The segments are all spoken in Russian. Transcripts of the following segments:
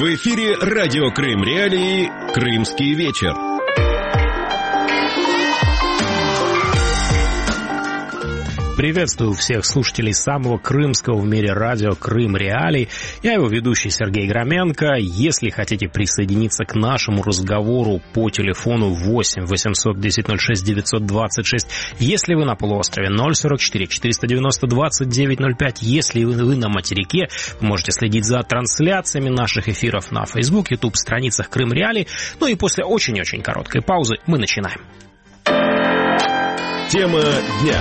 В эфире радио Крым Реалии «Крымский вечер». Приветствую всех слушателей самого крымского в мире радио «Крым Реалий». Я его ведущий Сергей Громенко. Если хотите присоединиться к нашему разговору по телефону 8 810 06 926, если вы на полуострове 044 490 2905, если вы на материке, вы можете следить за трансляциями наших эфиров на Facebook, YouTube, страницах «Крым Реалий». Ну и после очень-очень короткой паузы мы начинаем. Тема дня.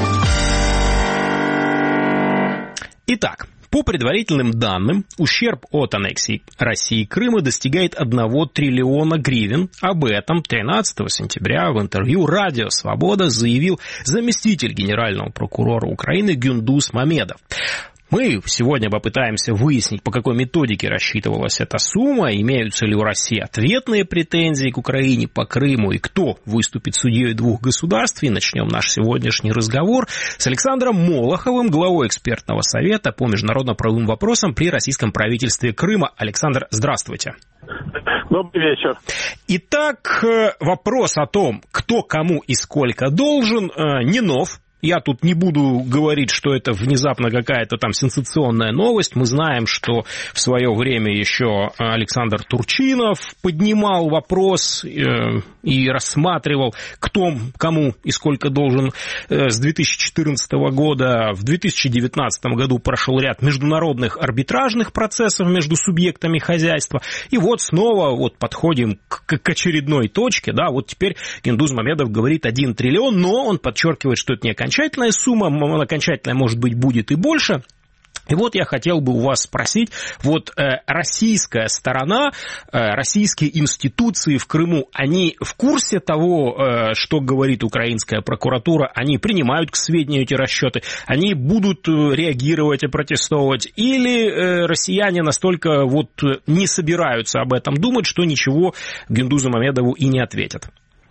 Итак, по предварительным данным, ущерб от аннексии России Крыма достигает 1 триллиона гривен. Об этом 13 сентября в интервью «Радио Свобода» заявил заместитель генерального прокурора Украины Гюндуз Мамедов. Мы сегодня попытаемся выяснить, по какой методике рассчитывалась эта сумма, имеются ли у России ответные претензии к Украине по Крыму и кто выступит судьей двух государств. И начнем наш сегодняшний разговор с Александром Молоховым, главой экспертного совета по международно-правовым вопросам при российском правительстве Крыма. Александр, здравствуйте. Добрый вечер. Итак, вопрос о том, кто кому и сколько должен, не нов. Я тут не буду говорить, что это внезапно какая-то там сенсационная новость. Мы знаем, что в свое время еще Александр Турчинов поднимал вопрос и рассматривал, кто кому и сколько должен с 2014 года. В 2019 году прошел ряд международных арбитражных процессов между субъектами хозяйства. И вот снова вот подходим к очередной точке. Да, вот теперь Гюндуз Мамедов говорит 1 триллион, но он подчеркивает, что это не окончательная сумма, окончательная, может быть, будет и больше. И вот я хотел бы у вас спросить, вот российская сторона, российские институции в Крыму, они в курсе того, что говорит украинская прокуратура, они принимают к сведению эти расчеты, они будут реагировать и протестовать, или россияне настолько вот не собираются об этом думать, что ничего Гюндузу Мамедову и не ответят?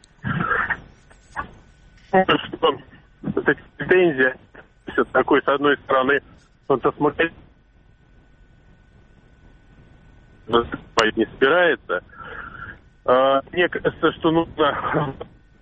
Эта претензия, такой, с одной стороны, он-то смотреть не собирается. Мне кажется, что нужно...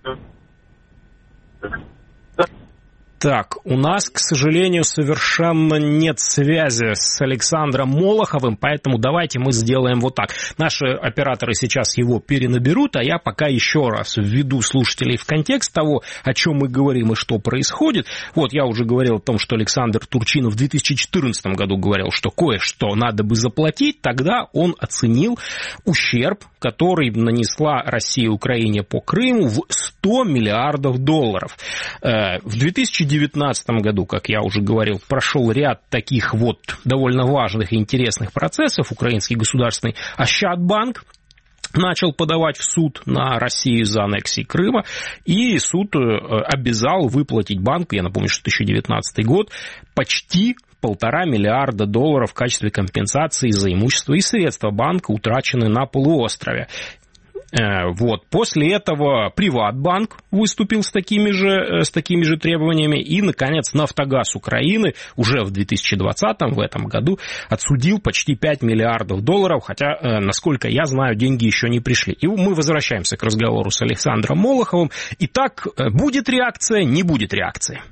Так, у нас, к сожалению, совершенно нет связи с Александром Молоховым, поэтому давайте мы сделаем вот так. Наши операторы сейчас его перенаберут, а я пока еще раз введу слушателей в контекст того, о чем мы говорим и что происходит. Вот я уже говорил о том, что Александр Турчинов в 2014 году говорил, что кое-что надо бы заплатить. Тогда он оценил ущерб, который нанесла Россия Украине по Крыму, в $100 миллиардов. В 2019 году, как я уже говорил, прошел ряд таких вот довольно важных и интересных процессов. Украинский государственный Ощадбанк начал подавать в суд на Россию за аннексией Крыма, и суд обязал выплатить банку, я напомню, что 2019 год, почти $1,5 миллиарда в качестве компенсации за имущество и средства банка, утраченные на полуострове. Вот. После этого Приватбанк выступил с такими же требованиями, и, наконец, Нафтогаз Украины уже в 2020-м, в этом году, отсудил почти $5 миллиардов, хотя, насколько я знаю, деньги еще не пришли. И мы возвращаемся к разговору с Александром Молоховым. Итак, будет реакция, не будет реакции?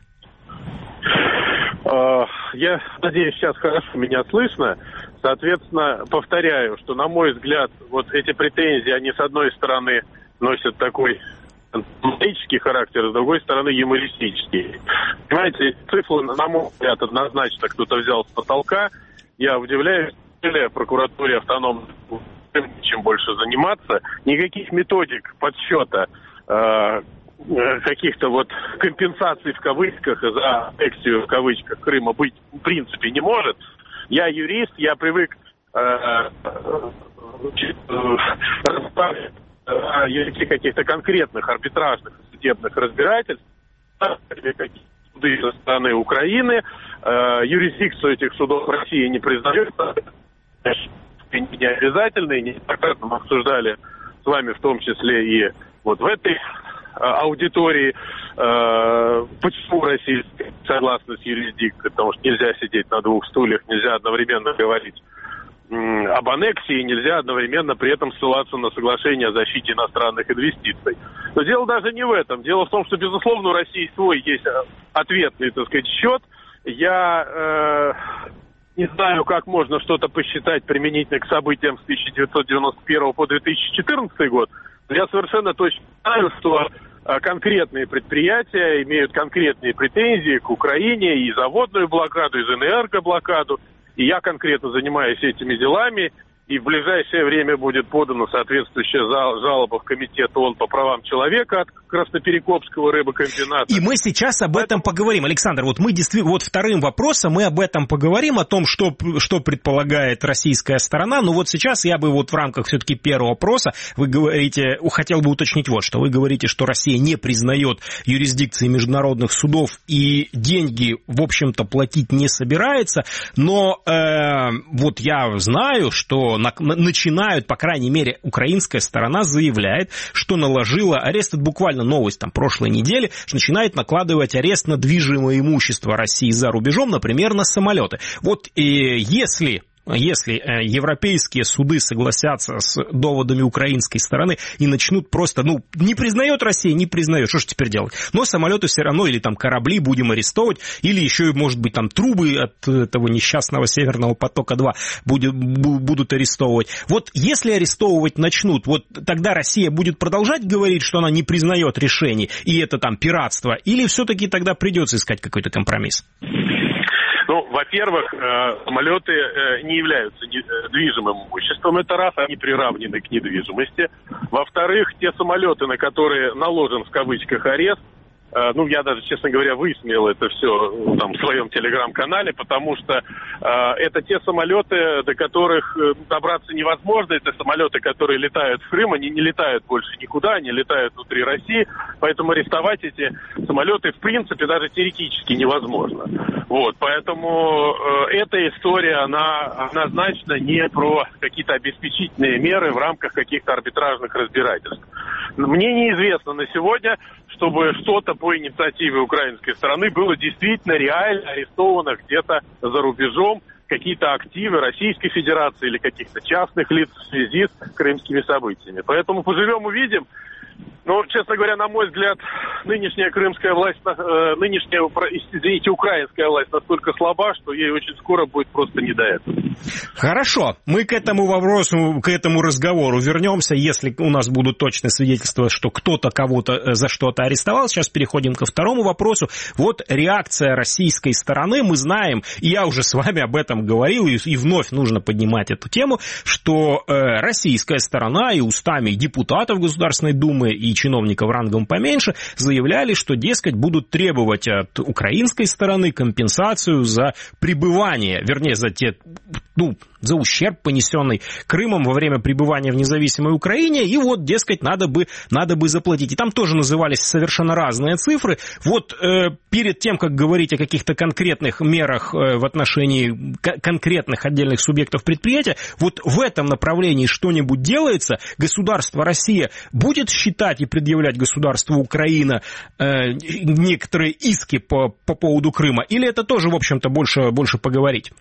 Я надеюсь, сейчас хорошо меня слышно. Соответственно, повторяю, что, на мой взгляд, вот эти претензии, они, с одной стороны, носят такой политический характер, с другой стороны, юмористический. Понимаете, цифры, на мой взгляд, однозначно кто-то взял с потолка. Я удивляюсь, прокуратуре автономной чем больше заниматься. Никаких методик подсчета каких-то вот компенсаций в кавычках за аннексию в кавычках Крыма быть в принципе не может. Я юрист, я привык о языке каких-то конкретных арбитражных судебных разбирательств, суды со стороны Украины, юрисдикцию этих судов России не признает, не обязательные, неоднократно мы обсуждали с вами в том числе и вот в этой аудитории, почему Россия согласна с юрисдикцией, потому что нельзя сидеть на двух стульях, нельзя одновременно говорить об аннексии, нельзя одновременно при этом ссылаться на соглашение о защите иностранных инвестиций. Но дело даже не в этом. Дело в том, что, безусловно, у России свой есть ответный, так сказать, счет. Я не знаю, как можно что-то посчитать применительно к событиям с 1991 по 2014 год. Но я совершенно точно знаю, что конкретные предприятия имеют конкретные претензии к Украине и за водную блокаду, и за энергоблокаду. И я конкретно занимаюсь этими делами, и в ближайшее время будет подана соответствующая жалоба в Комитет ООН по правам человека от Красноперекопского рыбокомбината. И мы сейчас об этом поговорим. Александр, вот мы действительно, вот вторым вопросом мы об этом поговорим, о том, что предполагает российская сторона. Но вот сейчас я бы вот в рамках все-таки первого вопроса, вы говорите, хотел бы уточнить вот что. Вы говорите, что Россия не признает юрисдикции международных судов и деньги, в общем-то, платить не собирается. Но вот я знаю, что начинают, по крайней мере, украинская сторона заявляет, что наложила арест, это буквально новость там прошлой недели, что начинает накладывать арест на движимое имущество России за рубежом, например, на самолеты. Вот если европейские суды согласятся с доводами украинской стороны и начнут просто, не признает Россия, не признает, что же теперь делать? Но самолеты все равно, или там корабли будем арестовывать, или еще, может быть, там трубы от этого несчастного Северного потока-2 будут арестовывать. Вот если арестовывать начнут, вот тогда Россия будет продолжать говорить, что она не признает решений, и это там пиратство, или все-таки тогда придется искать какой-то компромисс? Во-первых, самолеты не являются движимым имуществом, это раз, они приравнены к недвижимости. Во-вторых, те самолеты, на которые наложен в кавычках арест, я даже, честно говоря, высмеял это все там в своем телеграм-канале, потому что это те самолеты, до которых добраться невозможно, это самолеты, которые летают в Крым, они не летают больше никуда, они летают внутри России, поэтому арестовать эти самолеты, в принципе, даже теоретически невозможно. Поэтому эта история, она однозначно не про какие-то обеспечительные меры в рамках каких-то арбитражных разбирательств. Мне неизвестно на сегодня, чтобы что-то по инициативе украинской стороны было действительно реально арестовано где-то за рубежом, какие-то активы Российской Федерации или каких-то частных лиц в связи с крымскими событиями. Поэтому поживем, увидим. Честно говоря, на мой взгляд, нынешняя крымская власть, украинская власть настолько слаба, что ей очень скоро будет просто не до этого. Хорошо, мы к этому вопросу, к этому разговору вернемся, если у нас будут точные свидетельства, что кто-то кого-то за что-то арестовал. Сейчас переходим ко второму вопросу. Вот реакция российской стороны, мы знаем, и я уже с вами об этом говорил, и вновь нужно поднимать эту тему, что российская сторона и устами депутатов Государственной Думы, и чиновников рангом поменьше заявляли, что, дескать, будут требовать от украинской стороны компенсацию за пребывание, вернее, за ущерб, понесенный Крымом во время пребывания в независимой Украине, и вот, дескать, надо бы заплатить. И там тоже назывались совершенно разные цифры. Перед тем, как говорить о каких-то конкретных мерах в отношении конкретных отдельных субъектов предприятия, вот в этом направлении что-нибудь делается, государство Россия будет считать и предъявлять государству Украина некоторые иски по поводу Крыма, или это тоже, в общем-то, больше поговорить?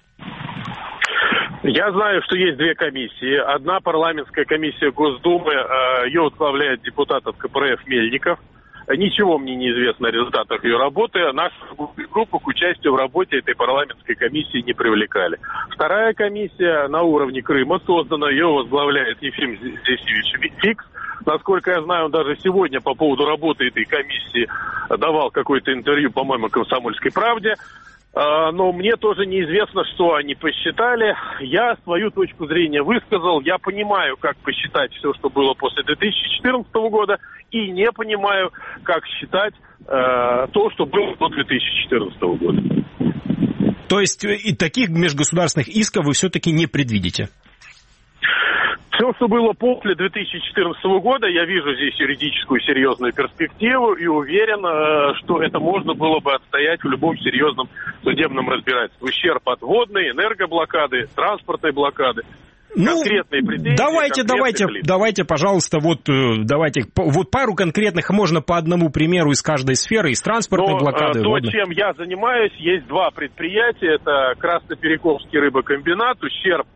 Я знаю, что есть две комиссии. Одна парламентская комиссия Госдумы, ее возглавляет депутат от КПРФ Мельников. Ничего мне не известно о результатах ее работы. Нашу группу к участию в работе этой парламентской комиссии не привлекали. Вторая комиссия на уровне Крыма создана, ее возглавляет Ефим Зесевич Фикс. Насколько я знаю, он даже сегодня по поводу работы этой комиссии давал какое-то интервью, по-моему, «Комсомольской правде». Но мне тоже неизвестно, что они посчитали. Я свою точку зрения высказал. Я понимаю, как посчитать все, что было после 2014 года, и не понимаю, как считать то, что было до 2014 года. То есть и таких межгосударственных исков вы все-таки не предвидите? Все, что было после 2014 года, я вижу здесь юридическую серьезную перспективу и уверен, что это можно было бы отстоять в любом серьезном судебном разбирательстве. Ущерб от водной, энергоблокады, транспортной блокады. Конкретные претензии. Давайте, пожалуйста, пару конкретных, можно по одному примеру из каждой сферы, из транспортной блокады. Чем я занимаюсь, есть два предприятия. Это Красноперекопский рыбокомбинат, ущерб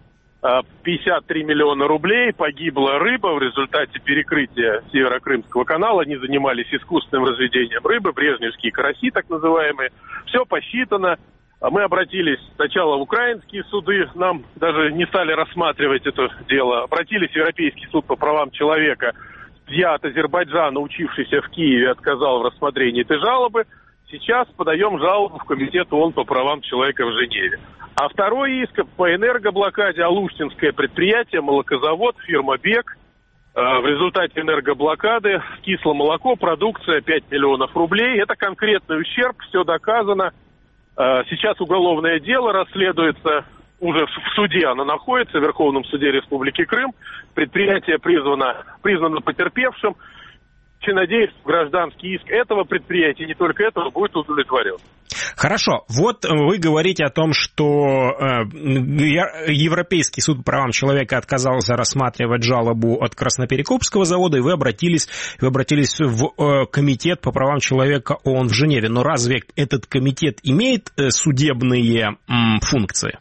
53 миллиона рублей, погибла рыба в результате перекрытия Северо-Крымского канала. Они занимались искусственным разведением рыбы, брежневские караси так называемые. Все посчитано. Мы обратились сначала в украинские суды, нам даже не стали рассматривать это дело. Обратились в Европейский суд по правам человека. Судья от Азербайджана, учившийся в Киеве, отказал в рассмотрении этой жалобы. Сейчас подаем жалобу в Комитет ООН по правам человека в Женеве. А второй иск по энергоблокаде. Алуштинское предприятие, молокозавод, фирма «Бек». В результате энергоблокады кисломолоко, продукция 5 миллионов рублей. Это конкретный ущерб, все доказано. Сейчас уголовное дело расследуется, уже в суде оно находится, в Верховном суде Республики Крым. Предприятие признано потерпевшим. Надеюсь, гражданский иск этого предприятия, не только этого, будет удовлетворен. Хорошо. Вот вы говорите о том, что Европейский суд по правам человека отказался рассматривать жалобу от Красноперекопского завода, и вы обратились в Комитет по правам человека ООН в Женеве. Но разве этот комитет имеет судебные функции?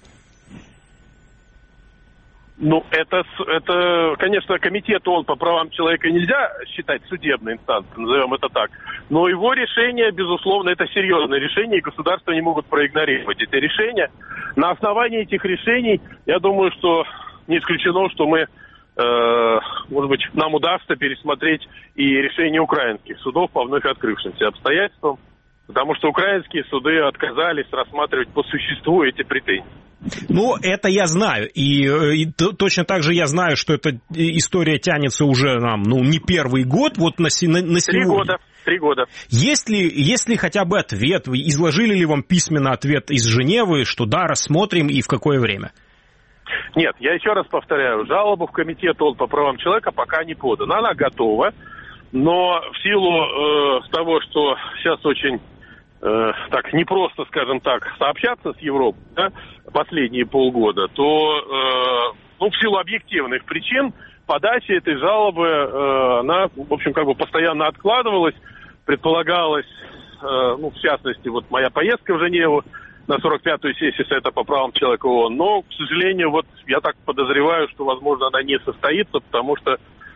Ну, это, конечно, Комитет ООН по правам человека нельзя считать судебной инстанцией, назовем это так. Но его решение, безусловно, это серьезное решение, и государства не могут проигнорировать эти решения. На основании этих решений, я думаю, что не исключено, что мы, может быть, нам удастся пересмотреть и решения украинских судов по вновь открывшимся обстоятельствам, потому что украинские суды отказались рассматривать по существу эти претензии. Ну, это я знаю, и точно так же я знаю, что эта история тянется уже не первый год, вот на сегодня. 3 года. Есть ли хотя бы ответ, изложили ли вам письменно ответ из Женевы, что да, рассмотрим и в какое время? Нет, я еще раз повторяю, жалоба в Комитет ООН по правам человека пока не подана, она готова, но в силу того, что сейчас очень... так непросто, скажем так, сообщаться с Европой, да, последние полгода, то в силу объективных причин подача этой жалобы, она, в общем, постоянно откладывалась, предполагалось, в частности, вот моя поездка в Женеву на 45-ю сессию Совета по правам человека ООН, но, к сожалению, я так подозреваю, что, возможно, она не состоится, потому что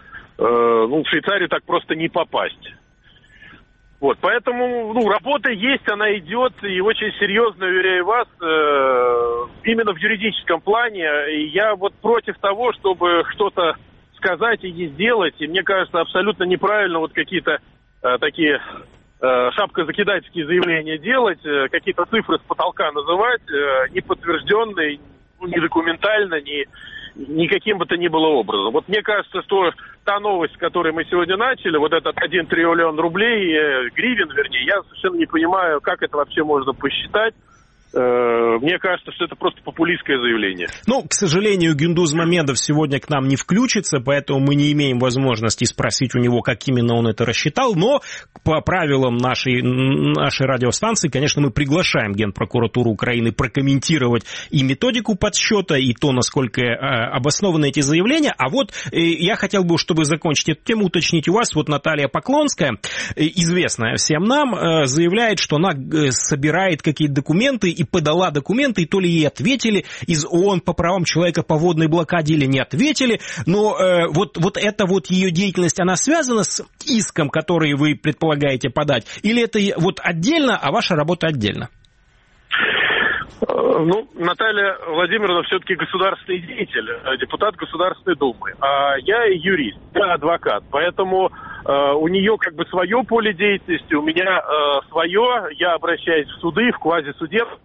в Швейцарию так просто не попасть. Вот, поэтому, работа есть, она идет, и очень серьезно, уверяю вас, именно в юридическом плане. И я против того, чтобы что-то сказать и не сделать, и мне кажется, абсолютно неправильно какие-то такие шапкозакидательские заявления делать, какие-то цифры с потолка называть, не подтвержденные, ни документально, ни каким бы то ни было образом. Вот мне кажется, что та новость, с которой мы сегодня начали, вот этот 1 триллион рублей, гривен, вернее, я совершенно не понимаю, как это вообще можно посчитать. Мне кажется, что это просто популистское заявление. К сожалению, Гюндуз Мамедов сегодня к нам не включится, поэтому мы не имеем возможности спросить у него, как именно он это рассчитал, но по правилам нашей радиостанции, конечно, мы приглашаем Генпрокуратуру Украины прокомментировать и методику подсчета, и то, насколько обоснованы эти заявления. А я хотел бы, чтобы закончить эту тему, уточнить у вас, Наталья Поклонская, известная всем нам, заявляет, что она собирает какие-то документы и подала документы, и то ли ей ответили из ООН по правам человека по водной блокаде или не ответили, но эта ее деятельность, она связана с иском, который вы предполагаете подать, или это отдельно, а ваша работа отдельно? Наталья Владимировна все-таки государственный деятель, депутат Государственной Думы, а я юрист, я адвокат, поэтому у нее свое поле деятельности, у меня свое, я обращаюсь в суды, в квазисудебные,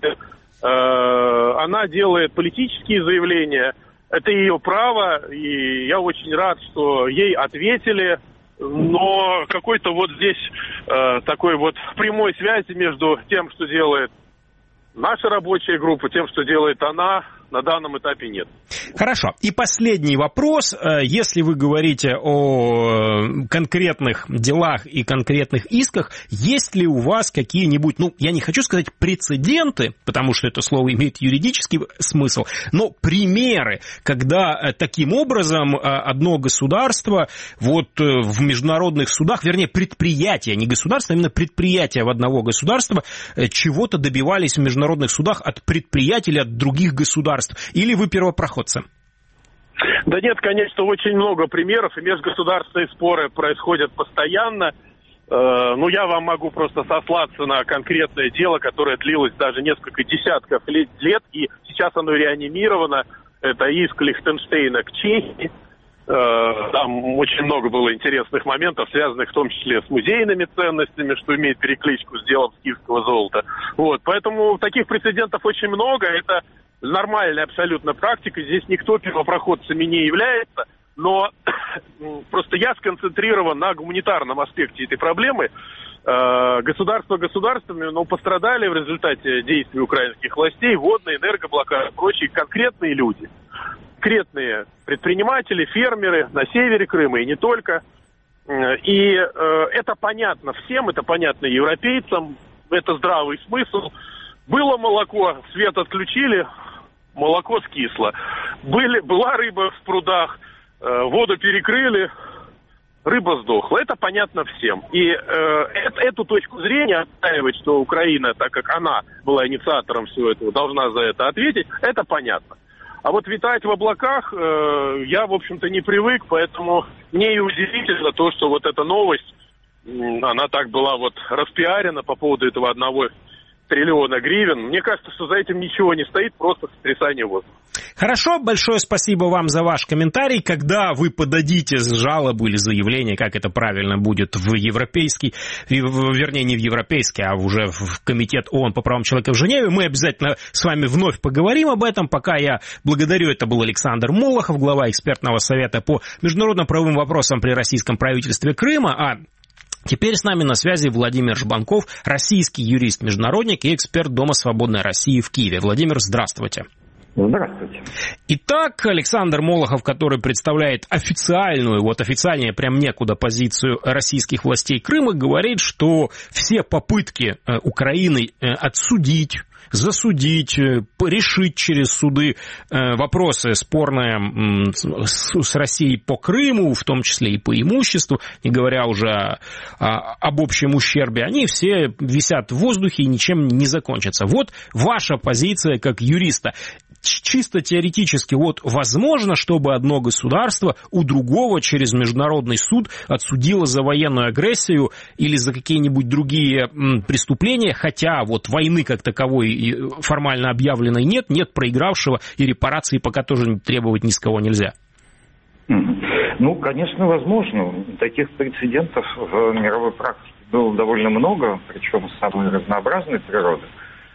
она делает политические заявления, это ее право, и я очень рад, что ей ответили, но какой-то здесь такой прямой связи между тем, что делает наша рабочая группа, тем, что делает она, на данном этапе нет. Хорошо. И последний вопрос. Если вы говорите о конкретных делах и конкретных исках, есть ли у вас какие-нибудь, я не хочу сказать прецеденты, потому что это слово имеет юридический смысл, но примеры, когда таким образом одно государство в международных судах, вернее, предприятия, не государство, а именно предприятия в одного государства чего-то добивались в международных судах от предприятий или от других государств, государств? Или вы первопроходцы? Да нет, конечно, очень много примеров, и межгосударственные споры происходят постоянно. Ну, я вам могу просто сослаться на конкретное дело, которое длилось даже несколько десятков лет, и сейчас оно реанимировано. Это иск Лихтенштейна к Чехии. Там очень много было интересных моментов, связанных в том числе с музейными ценностями, что имеет перекличку с делом скифского золота. Вот, поэтому таких прецедентов очень много. Это нормальная абсолютно практика. Здесь никто первопроходцами не является. Но просто я сконцентрирован на гуманитарном аспекте этой проблемы. Государства государствами, но пострадали в результате действий украинских властей водные, энергоблокады, прочие конкретные люди. Конкретные предприниматели, фермеры на севере Крыма и не только. И это понятно всем, это понятно европейцам, это здравый смысл. Было молоко, свет отключили, молоко скисло. Была рыба в прудах, воду перекрыли, рыба сдохла. Это понятно всем. И эту точку зрения отстаивать, что Украина, так как она была инициатором всего этого, должна за это ответить, это понятно. А вот витать в облаках я, в общем-то, не привык, поэтому мне и удивительно то, что вот эта новость, она так была вот распиарена по поводу этого 1 триллиона гривен. Мне кажется, что за этим ничего не стоит, просто сотрясание воздуха. Хорошо, большое спасибо вам за ваш комментарий. Когда вы подадите жалобу или заявление, как это правильно будет, в европейский, вернее, не в европейский, а уже в Комитет ООН по правам человека в Женеве, мы обязательно с вами вновь поговорим об этом. Пока я благодарю, это был Александр Молохов, глава экспертного совета по международным правовым вопросам при российском правительстве Крыма, а теперь с нами на связи Владимир Жбанков, российский юрист-международник и эксперт Дома свободной России в Киеве. Владимир, здравствуйте. Здравствуйте. Итак, Александр Молохов, который представляет официальную, вот официальнее прям некуда позицию российских властей Крыма, говорит, что все попытки Украины отсудить, засудить, решить через суды вопросы спорные с Россией по Крыму, в том числе и по имуществу, не говоря уже об общем ущербе, они все висят в воздухе и ничем не закончатся. Вот ваша позиция как юриста. Чисто теоретически, вот возможно, чтобы одно государство у другого через международный суд отсудило за военную агрессию или за какие-нибудь другие преступления, хотя вот войны как таковой формально объявленной нет проигравшего, и репарации пока тоже требовать ни с кого нельзя. Ну, конечно, возможно. Таких прецедентов в мировой практике было довольно много, причем самой разнообразной природы.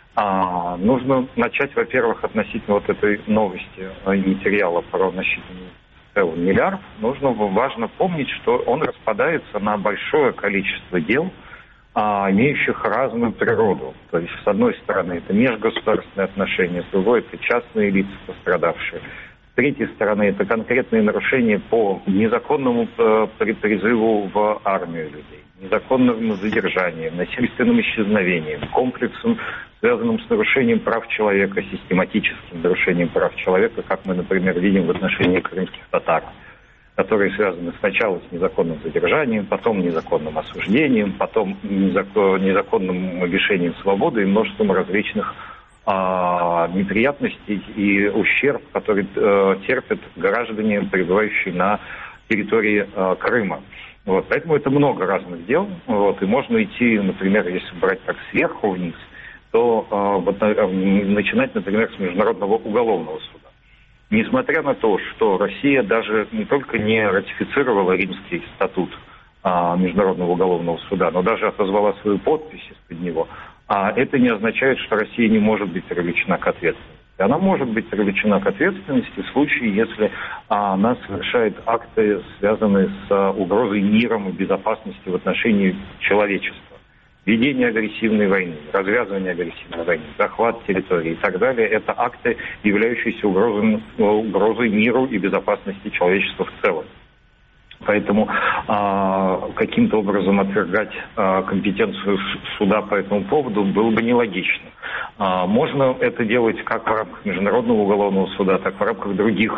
Нужно начать, во-первых, относительно вот этой новости и материала про насчитывание целый миллиард. Важно помнить, что он распадается на большое количество дел, имеющих разную природу. То есть, с одной стороны, это межгосударственные отношения, с другой, это частные лица, пострадавшие. С третьей стороны, это конкретные нарушения по незаконному призыву в армию людей, незаконному задержанию, насильственным исчезновением, комплексом, связанным с нарушением прав человека, систематическим нарушением прав человека, как мы, например, видим в отношении крымских татар, которые связаны сначала с незаконным задержанием, потом незаконным осуждением, потом незаконным лишением свободы и множеством различных неприятностей и ущерб, который терпят граждане, пребывающие на территории Крыма. Вот, поэтому это много разных дел. Вот, и можно идти, например, если брать так сверху вниз, то начинать, например, с Международного уголовного суда. Несмотря на то, что Россия даже не только не ратифицировала Римский статут Международного уголовного суда, но даже отозвала свою подпись из-под него, это не означает, что Россия не может быть привлечена к ответственности. Она может быть привлечена к ответственности в случае, если она совершает акты, связанные с угрозой миром и безопасности в отношении человечества. Ведение агрессивной войны, развязывание агрессивной войны, захват территории и так далее – это акты, являющиеся угрозой миру и безопасности человечества в целом. Поэтому каким-то образом отвергать компетенцию суда по этому поводу было бы нелогично. Можно это делать как в рамках Международного уголовного суда, так и в рамках других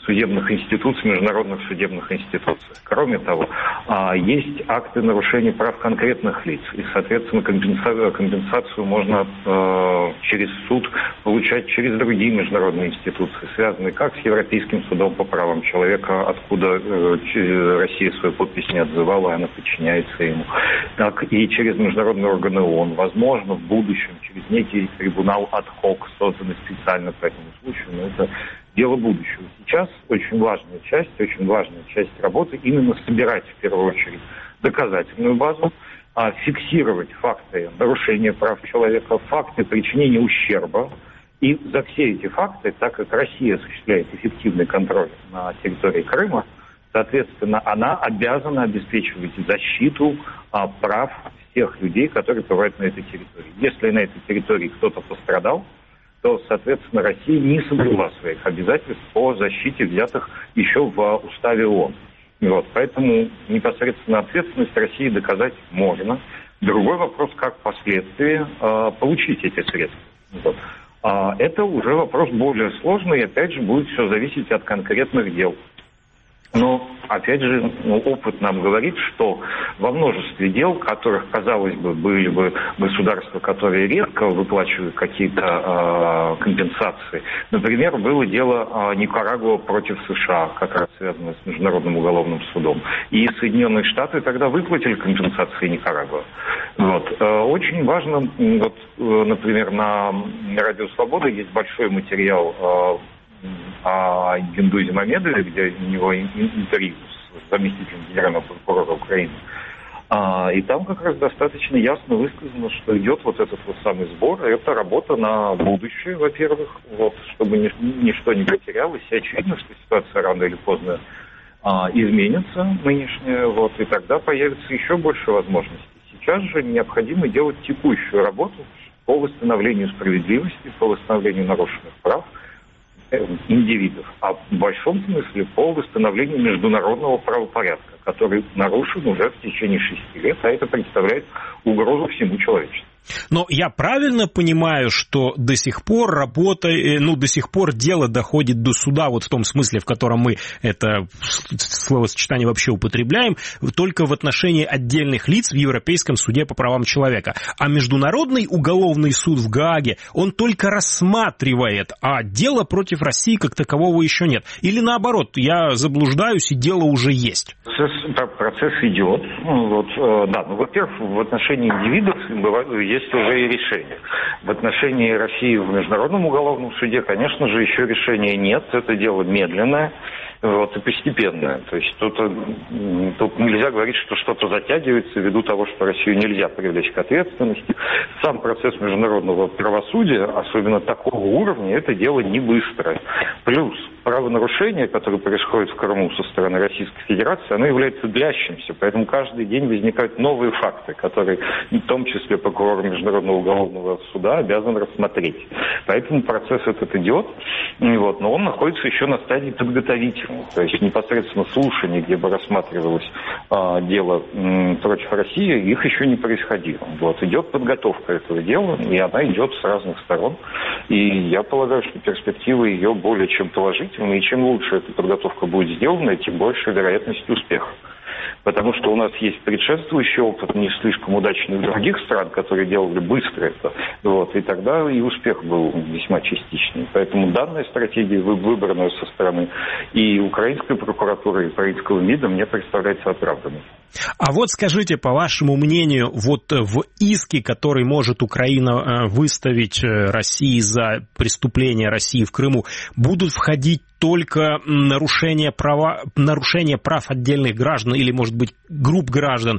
судебных институций, международных судебных институций. Кроме того, есть акты нарушения прав конкретных лиц, и, соответственно, компенсацию можно через суд получать через другие международные институции, связанные как с Европейским судом по правам человека, откуда Россия свою подпись не отзывала, и она подчиняется ему, так и через международные органы ООН, возможно, в будущем через некий трибунал ад-хок, созданный специально по этому случаю, но это дело будущего. Сейчас очень важная часть работы именно собирать, в первую очередь, доказательную базу, фиксировать факты нарушения прав человека, факты причинения ущерба. И за все эти факты, так как Россия осуществляет эффективный контроль на территории Крыма, соответственно, она обязана обеспечивать защиту прав всех людей, которые пребывают на этой территории. Если на этой территории кто-то пострадал, то, соответственно, Россия не соблюла своих обязательств по защите взятых еще в уставе ООН. Вот, поэтому непосредственно ответственность России доказать можно. Другой вопрос, как впоследствии получить эти средства. Вот. Это уже вопрос более сложный, и опять же будет все зависеть от конкретных дел. Но, опять же, опыт нам говорит, что во множестве дел, которых, казалось бы, были бы государства, которые редко выплачивают какие-то компенсации. Например, было дело Никарагуа против США, как раз связанное с Международным уголовным судом. И Соединенные Штаты тогда выплатили компенсации Никарагуа. Вот. Очень важно, вот, например, на Радио Свобода есть большой материал о Гендузе Мамедове, где у него интервью с заместителем генерального прокурора Украины. И там как раз достаточно ясно высказано, что идет вот этот вот самый сбор. Это работа на будущее, во-первых, вот, чтобы ничто не потерялось. И очевидно, что ситуация рано или поздно изменится нынешняя, вот, и тогда появится еще больше возможностей. Сейчас же необходимо делать текущую работу по восстановлению справедливости, по восстановлению нарушенных прав индивидов, а в большом смысле по восстановлению международного правопорядка, который нарушен уже в течение 6 лет, а это представляет угрозу всему человечеству. Но я правильно понимаю, что до сих пор до сих пор дело доходит до суда, вот в том смысле, в котором мы это словосочетание вообще употребляем, только в отношении отдельных лиц в Европейском суде по правам человека. А Международный уголовный суд в Гааге, он только рассматривает, а дела против России как такового еще нет. Или наоборот, я заблуждаюсь, и дело уже есть. Процесс идет. Во-первых, в отношении индивидов есть уже и решение. В отношении России в Международном уголовном суде, конечно же, еще решения нет. Это дело медленное. И постепенное. То есть тут нельзя говорить, что что-то затягивается ввиду того, что Россию нельзя привлечь к ответственности. Сам процесс международного правосудия, особенно такого уровня, это дело не быстрое. Плюс правонарушение, которое происходит в Крыму со стороны Российской Федерации, оно является длящимся. Поэтому каждый день возникают новые факты, которые в том числе прокурор Международного уголовного суда обязан рассмотреть. Поэтому процесс этот идет, но он находится еще на стадии подготовительной. То есть непосредственно слушаний, где бы рассматривалось дело против России, их еще не происходило. Идет подготовка этого дела, и она идет с разных сторон. И я полагаю, что перспективы ее более чем положительные, и чем лучше эта подготовка будет сделана, тем больше вероятность успеха. Потому что у нас есть предшествующий опыт, не слишком удачный в других стран, которые делали быстро это. И тогда и успех был весьма частичный. Поэтому данная стратегия, выбранная со стороны и украинской прокуратуры, и украинского МИДа, мне представляется оправданной. А вот скажите, по вашему мнению, в иске, который может Украина выставить России за преступления России в Крыму, будут входить только нарушение прав отдельных граждан или, может быть, групп граждан,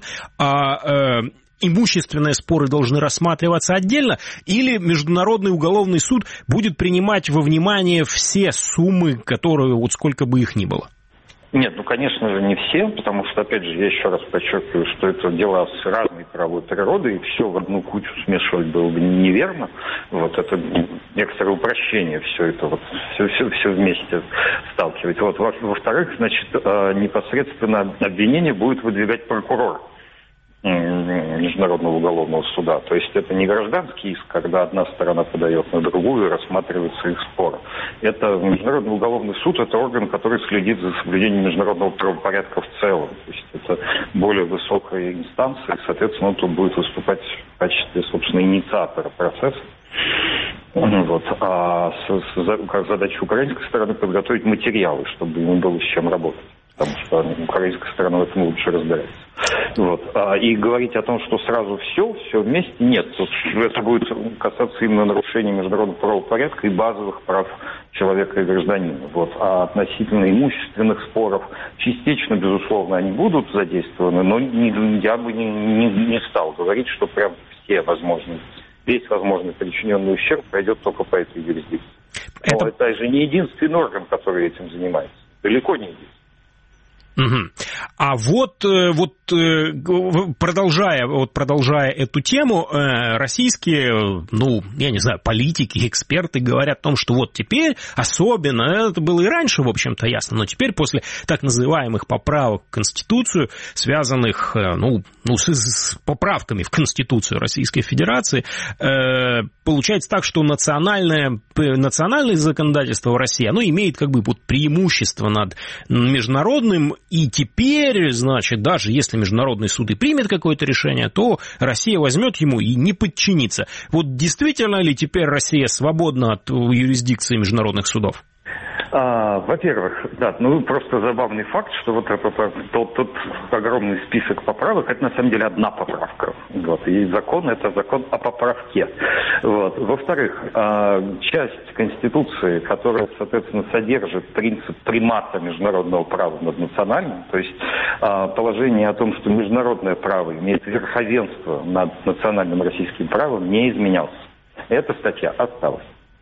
а имущественные споры должны рассматриваться отдельно, или Международный уголовный суд будет принимать во внимание все суммы, которые, сколько бы их ни было? Нет, конечно же, не все, потому что, опять же, я еще раз подчеркиваю, что это дела с разной правовой природой, и все в одну кучу смешивать было бы неверно. Это некоторое упрощение все это, все вместе сталкивать. Во-вторых, непосредственно обвинение будет выдвигать прокурор. Международного уголовного суда. То есть это не гражданский иск, когда одна сторона подает на другую и рассматривается их спор. Это Международный уголовный суд, это орган, который следит за соблюдением международного правопорядка в целом. То есть это более высокая инстанция, и, соответственно, он тут будет выступать в качестве, собственно, инициатора процесса. Вот. А как задача украинской стороны подготовить материалы, чтобы ему было с чем работать. Потому что украинская сторона в этом лучше разбирается. Вот. И говорить о том, что сразу все вместе, нет. Тут это будет касаться именно нарушения международного правопорядка и базовых прав человека и гражданина. Вот. А относительно имущественных споров частично, безусловно, они будут задействованы, но я бы не стал говорить, что прям весь возможный причиненный ущерб пройдет только по этой юрисдикции. Но это же не единственный орган, который этим занимается. Далеко не единственный. Угу. А продолжая эту тему, российские, я не знаю, политики, эксперты говорят о том, что вот теперь, особенно, это было и раньше, в общем-то, ясно, но теперь после так называемых поправок в Конституцию, связанных, с поправками в Конституцию Российской Федерации, получается так, что национальное законодательство в России, оно имеет как бы преимущество над международным. И теперь, значит, даже если Международный суд и примет какое-то решение, то Россия возьмет ему и не подчинится. Вот действительно ли теперь Россия свободна от юрисдикции международных судов? Во-первых, да, просто забавный факт, что вот тот огромный список поправок, это на самом деле одна поправка. Вот, и закон, это закон о поправке. Вот. Во-вторых, часть Конституции, которая, соответственно, содержит принцип примата международного права над национальным, то есть положение о том, что международное право имеет верховенство над национальным российским правом, не изменялось. Эта статья осталась.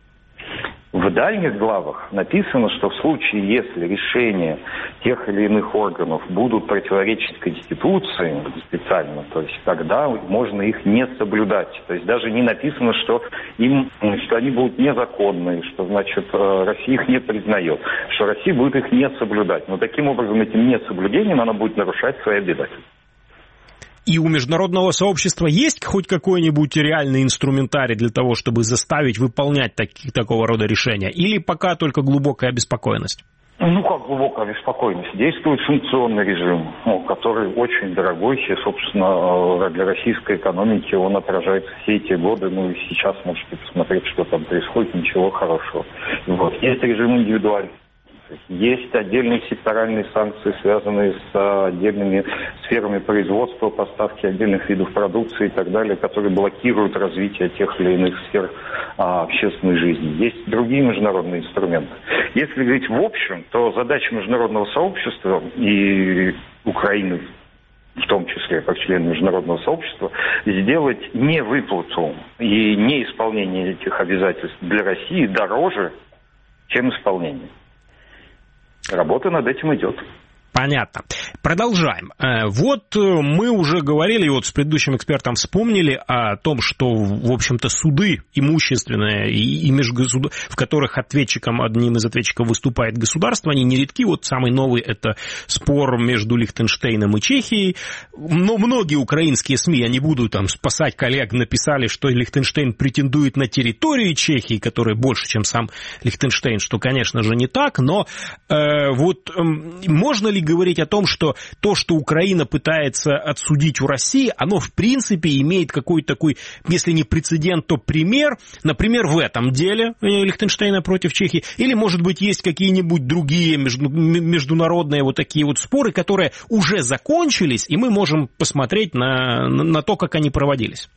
В дальних главах написано, что в случае, если решения тех или иных органов будут противоречить Конституции специально, то есть тогда можно их не соблюдать. То есть даже не написано, что они будут незаконные, что, значит, Россия их не признает, что Россия будет их не соблюдать. Но таким образом, этим несоблюдением она будет нарушать свои обязательства. И у международного сообщества есть хоть какой-нибудь реальный инструментарий для того, чтобы заставить выполнять такого рода решения? Или пока только глубокая обеспокоенность? Как глубокая обеспокоенность? Действует санкционный режим, который очень дорогой, и, собственно, для российской экономики он отражается все эти годы. И сейчас можете посмотреть, что там происходит, ничего хорошего. Вот. Есть режим индивидуальный. Есть отдельные секторальные санкции, связанные с отдельными сферами производства, поставки отдельных видов продукции и так далее, которые блокируют развитие тех или иных сфер общественной жизни. Есть другие международные инструменты. Если говорить в общем, то задача международного сообщества и Украины, в том числе как член международного сообщества, сделать невыплату и неисполнение этих обязательств для России дороже, чем исполнение. Работа над этим идет. Понятно. Продолжаем. Вот мы уже говорили, с предыдущим экспертом вспомнили о том, что, в общем-то, суды имущественные и межгосударственные, в которых одним из ответчиков выступает государство, они нередки. Вот самый новый – это спор между Лихтенштейном и Чехией. Но многие украинские СМИ, я не буду спасать коллег, написали, что Лихтенштейн претендует на территории Чехии, которая больше, чем сам Лихтенштейн, что, конечно же, не так. Но можно ли говорить о том, что то, что Украина пытается отсудить у России, оно в принципе имеет какой-то такой, если не прецедент, то пример, например, в этом деле Лихтенштейна против Чехии, или, может быть, есть какие-нибудь другие международные такие споры, которые уже закончились, и мы можем посмотреть на то, как они проводились?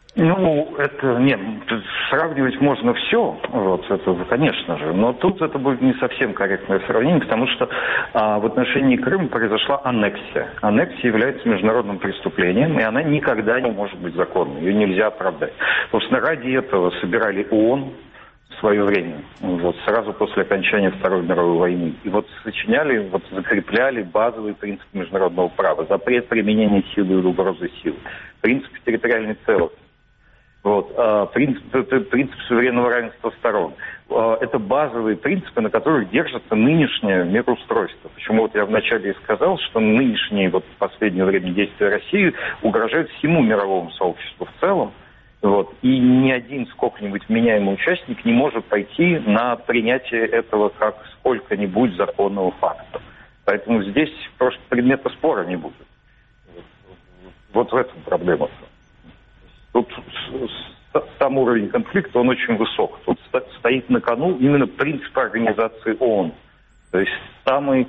Сравнивать можно все, это, конечно же, но тут это будет не совсем корректное сравнение, потому что в отношении Крыма произошла аннексия. Аннексия является международным преступлением, и она никогда не может быть законной, ее нельзя оправдать. Собственно, ради этого собирали ООН в свое время, сразу после окончания Второй мировой войны, и сочиняли, закрепляли базовые принципы международного права, запрет применения силы или угрозы силы, принципы территориальной целостности. Вот. Принцип суверенного равенства сторон. Это базовые принципы, на которых держится нынешнее мироустройство. Почему вот я вначале и сказал, что нынешние вот в последнее время действия России угрожают всему мировому сообществу в целом. Вот. И ни один сколько-нибудь вменяемый участник не может пойти на принятие этого как сколько-нибудь законного факта. Поэтому здесь просто предмета спора не будет. Вот в этом проблема. Тут сам уровень конфликта, он очень высок. Тут стоит на кону именно принцип организации ООН. То есть самый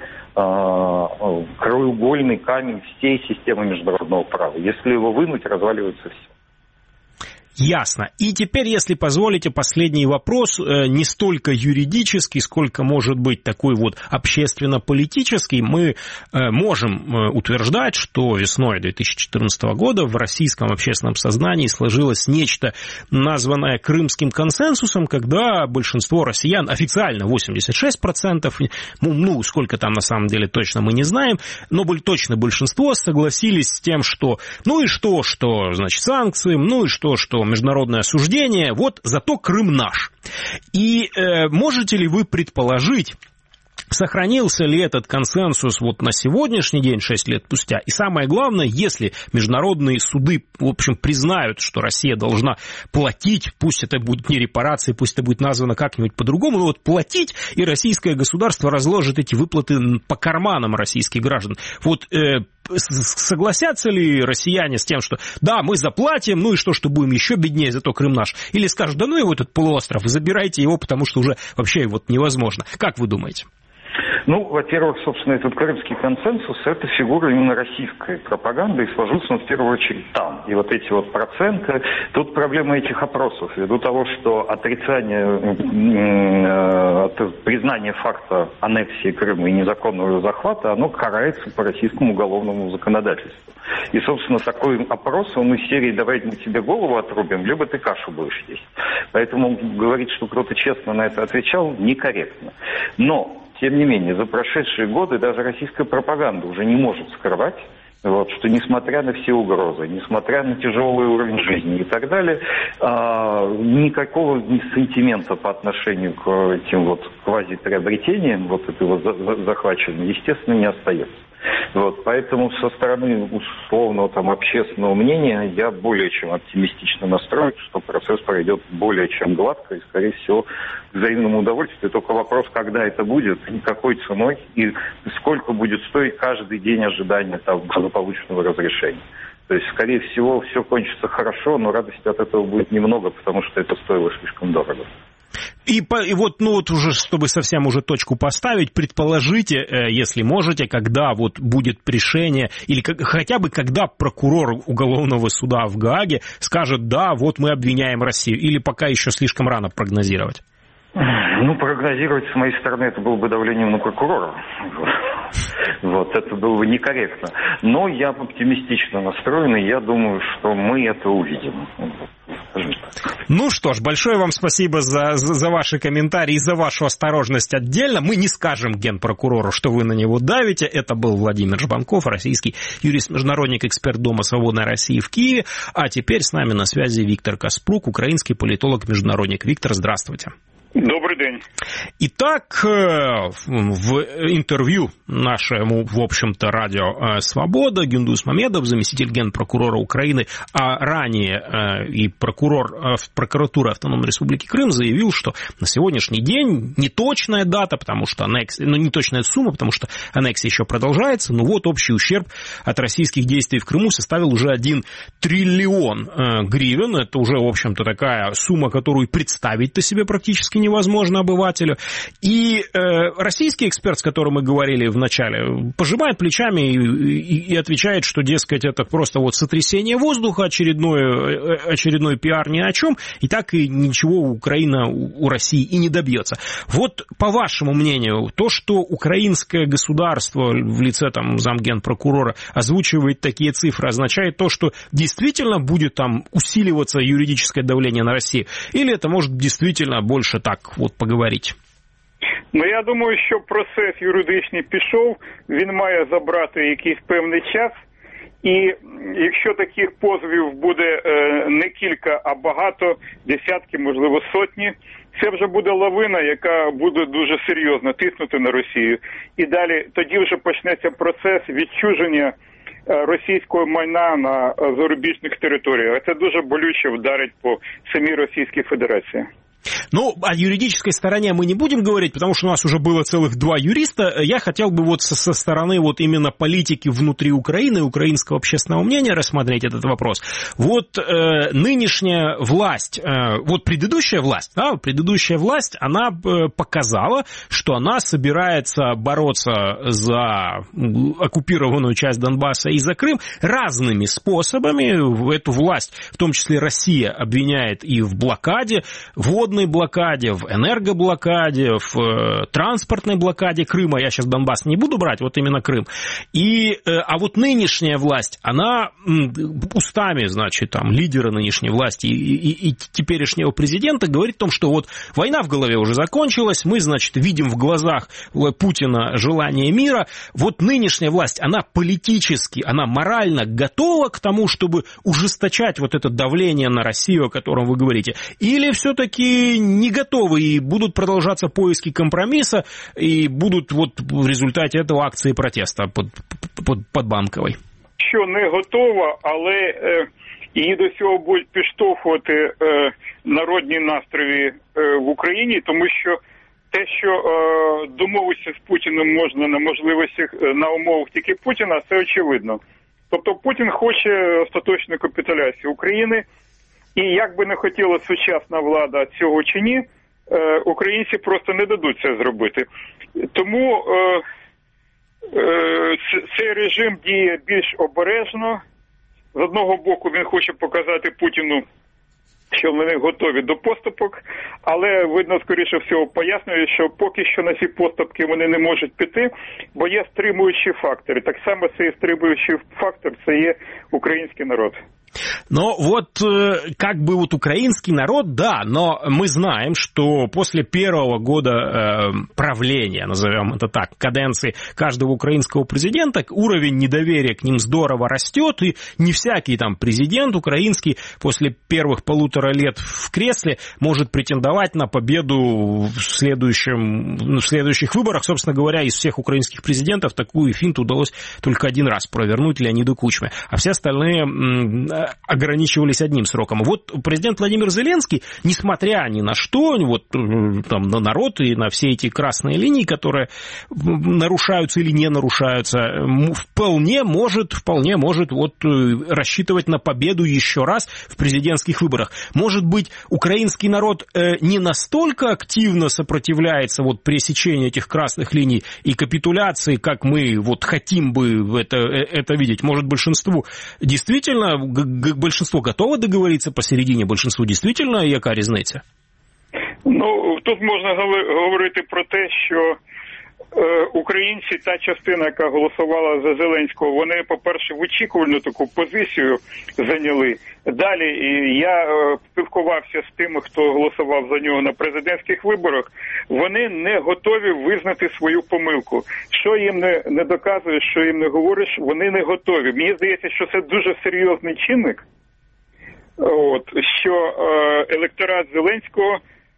краеугольный камень всей системы международного права. Если его вынуть, разваливается все. Ясно. И теперь, если позволите, последний вопрос, не столько юридический, сколько, может быть, такой вот общественно-политический. Мы можем утверждать, что весной 2014 года в российском общественном сознании сложилось нечто, названное Крымским консенсусом, когда большинство россиян, официально 86%, ну, сколько там на самом деле точно мы не знаем, но точно большинство согласились с тем, что, ну и что, значит, санкции, ну и что международное осуждение, вот зато Крым наш. И можете ли вы предположить, сохранился ли этот консенсус вот на сегодняшний день, 6 лет спустя? И самое главное, если международные суды, в общем, признают, что Россия должна платить, пусть это будут не репарации, пусть это будет названо как-нибудь по-другому, но вот платить, и российское государство разложит эти выплаты по карманам российских граждан. Вот согласятся ли россияне с тем, что да, мы заплатим, ну и что будем еще беднее, зато Крым наш? Или скажут, да ну его этот полуостров, забирайте его, потому что уже вообще вот невозможно. Как вы думаете? Ну, во-первых, собственно, этот Крымский консенсус – это фигура именно российской пропаганды, и сложился он в первую очередь там. И вот эти вот проценты, тут проблема этих опросов, ввиду того, что отрицание, признание факта аннексии Крыма и незаконного захвата, оно карается по российскому уголовному законодательству. И, собственно, такой опрос, он из серии «давайте мы тебе голову отрубим, либо ты кашу будешь есть». Поэтому говорить, что кто-то честно на это отвечал, некорректно. Но тем не менее, за прошедшие годы даже российская пропаганда уже не может скрывать, вот, что несмотря на все угрозы, несмотря на тяжелый уровень жизни и так далее, никакого сентимента по отношению к этим вот квазиприобретениям, вот этого захваченного, естественно, не остается. Вот, поэтому со стороны условного там общественного мнения я более чем оптимистично настроен, что процесс пройдет более чем гладко и, скорее всего, к взаимному удовольствию. Только вопрос, когда это будет, и какой ценой, и сколько будет стоить каждый день ожидания там благополучного разрешения. То есть, скорее всего, все кончится хорошо, но радости от этого будет немного, потому что это стоило слишком дорого. И вот, ну вот уже, чтобы совсем уже точку поставить, предположите, если можете, когда вот будет решение, или хотя бы когда прокурор уголовного суда в Гааге скажет, да, вот мы обвиняем Россию, или пока еще слишком рано прогнозировать? Ну, прогнозировать с моей стороны это было бы давлением на прокурора. Вот, это было бы некорректно. Но я оптимистично настроен, и я думаю, что мы это увидим. Ну что ж, большое вам спасибо за ваши комментарии и за вашу осторожность отдельно. Мы не скажем генпрокурору, что вы на него давите. Это был Владимир Жбанков, российский юрист-международник, эксперт Дома свободной России в Киеве. А теперь с нами на связи Виктор Каспрук, украинский политолог-международник. Виктор, здравствуйте. Добрый день. Итак, в интервью нашему, в общем-то, радио «Свобода» Гюндуз Мамедов, заместитель генпрокурора Украины, а ранее и прокурор прокуратуры Автономной Республики Крым, заявил, что на сегодняшний день неточная дата, потому что неточная сумма, потому что аннексия еще продолжается, но вот общий ущерб от российских действий в Крыму составил уже 1 триллион гривен. Это уже, в общем-то, такая сумма, которую представить-то себе практически невозможно обывателю. И российский эксперт, с которым мы говорили в начале, пожимает плечами и отвечает, что, дескать, это просто вот сотрясение воздуха, очередной пиар ни о чем, и так и ничего Украина у России и не добьется. Вот, по вашему мнению, то, что украинское государство в лице там замгенпрокурора озвучивает такие цифры, означает то, что действительно будет там усиливаться юридическое давление на Россию? Или это может действительно больше так от поговорити? Ну, я думаю, що процес юридичний пішов, він має забрати якийсь певний час, І якщо таких позовів буде не кілька, а багато, десятки, можливо, сотні, це вже буде лавина, яка буде дуже серйозно тиснути на Росію. І далі тоді вже почнеться процес відчуження російського майна на зарубіжних територіях. А це дуже болюче вдарить по самій Російській Федерації. Ну, о юридической стороне мы не будем говорить, потому что у нас уже было целых 2 юриста. Я хотел бы вот со стороны вот именно политики внутри Украины, украинского общественного мнения рассмотреть этот вопрос. Вот нынешняя власть, вот предыдущая власть, она показала, что она собирается бороться за оккупированную часть Донбасса и за Крым разными способами. Эту власть, в том числе Россия, обвиняет и в блокаде, водной блокаде, в энергоблокаде, в транспортной блокаде Крыма. Я сейчас Донбасс не буду брать, вот именно Крым. А вот нынешняя власть, она устами, значит, там, лидера нынешней власти и теперешнего президента говорит о том, что вот война в голове уже закончилась, мы, значит, видим в глазах Путина желание мира. Вот нынешняя власть, она политически, она морально готова к тому, чтобы ужесточать вот это давление на Россию, о котором вы говорите? Или все-таки не готовы и будут продолжаться поиски компромисса и будут вот в результате этого акции протеста под Банковой? Що не готова, але її до цього будуть підштовхувати народні настрої в Україні, тому що те, що домовитися з Путіним можна на можливостях, на умовах тільки Путіна, це очевидно. Тобто Путін хоче остаточної капітуляції України. І як би не хотіла сучасна влада цього чи ні, українці просто не дадуть це зробити. Тому цей режим діє більш обережно. З одного боку він хоче показати Путіну, що вони готові до поступок, але, видно, скоріше всього, пояснює, що поки що на ці поступки вони не можуть піти, бо є стримуючі фактори. Так само цей стримуючий фактор – це є український народ. Но вот как бы вот украинский народ, да, но мы знаем, что после первого года правления, назовем это так, каденции каждого украинского президента, уровень недоверия к ним здорово растет, и не всякий там президент украинский после первых 1,5 лет в кресле может претендовать на победу в следующих выборах. Собственно говоря, из всех украинских президентов такую финту удалось только 1 раз провернуть Леониду Кучме, а все остальные ограничивались 1 сроком. Вот президент Владимир Зеленский, несмотря ни на что, вот там на народ и на все эти красные линии, которые нарушаются или не нарушаются, вполне может вот рассчитывать на победу еще раз в президентских выборах. Может быть, украинский народ не настолько активно сопротивляется вот пресечению этих красных линий и капитуляции, как мы вот хотим бы это видеть. Может, большинство готово договориться посередине, большинству действительно яка різниця? Ну, тут можна говорити про те, що українці, та частина, яка голосувала за Зеленського, вони, по-перше, вичікувальну таку позицію зайняли. Далі я спілкувався з тими, хто голосував за нього на президентських виборах. Вони не готові визнати свою помилку. Що їм не доказуєш, що їм не говориш, вони не готові. Мені здається, що це дуже серйозний чинник, що електорат Зеленського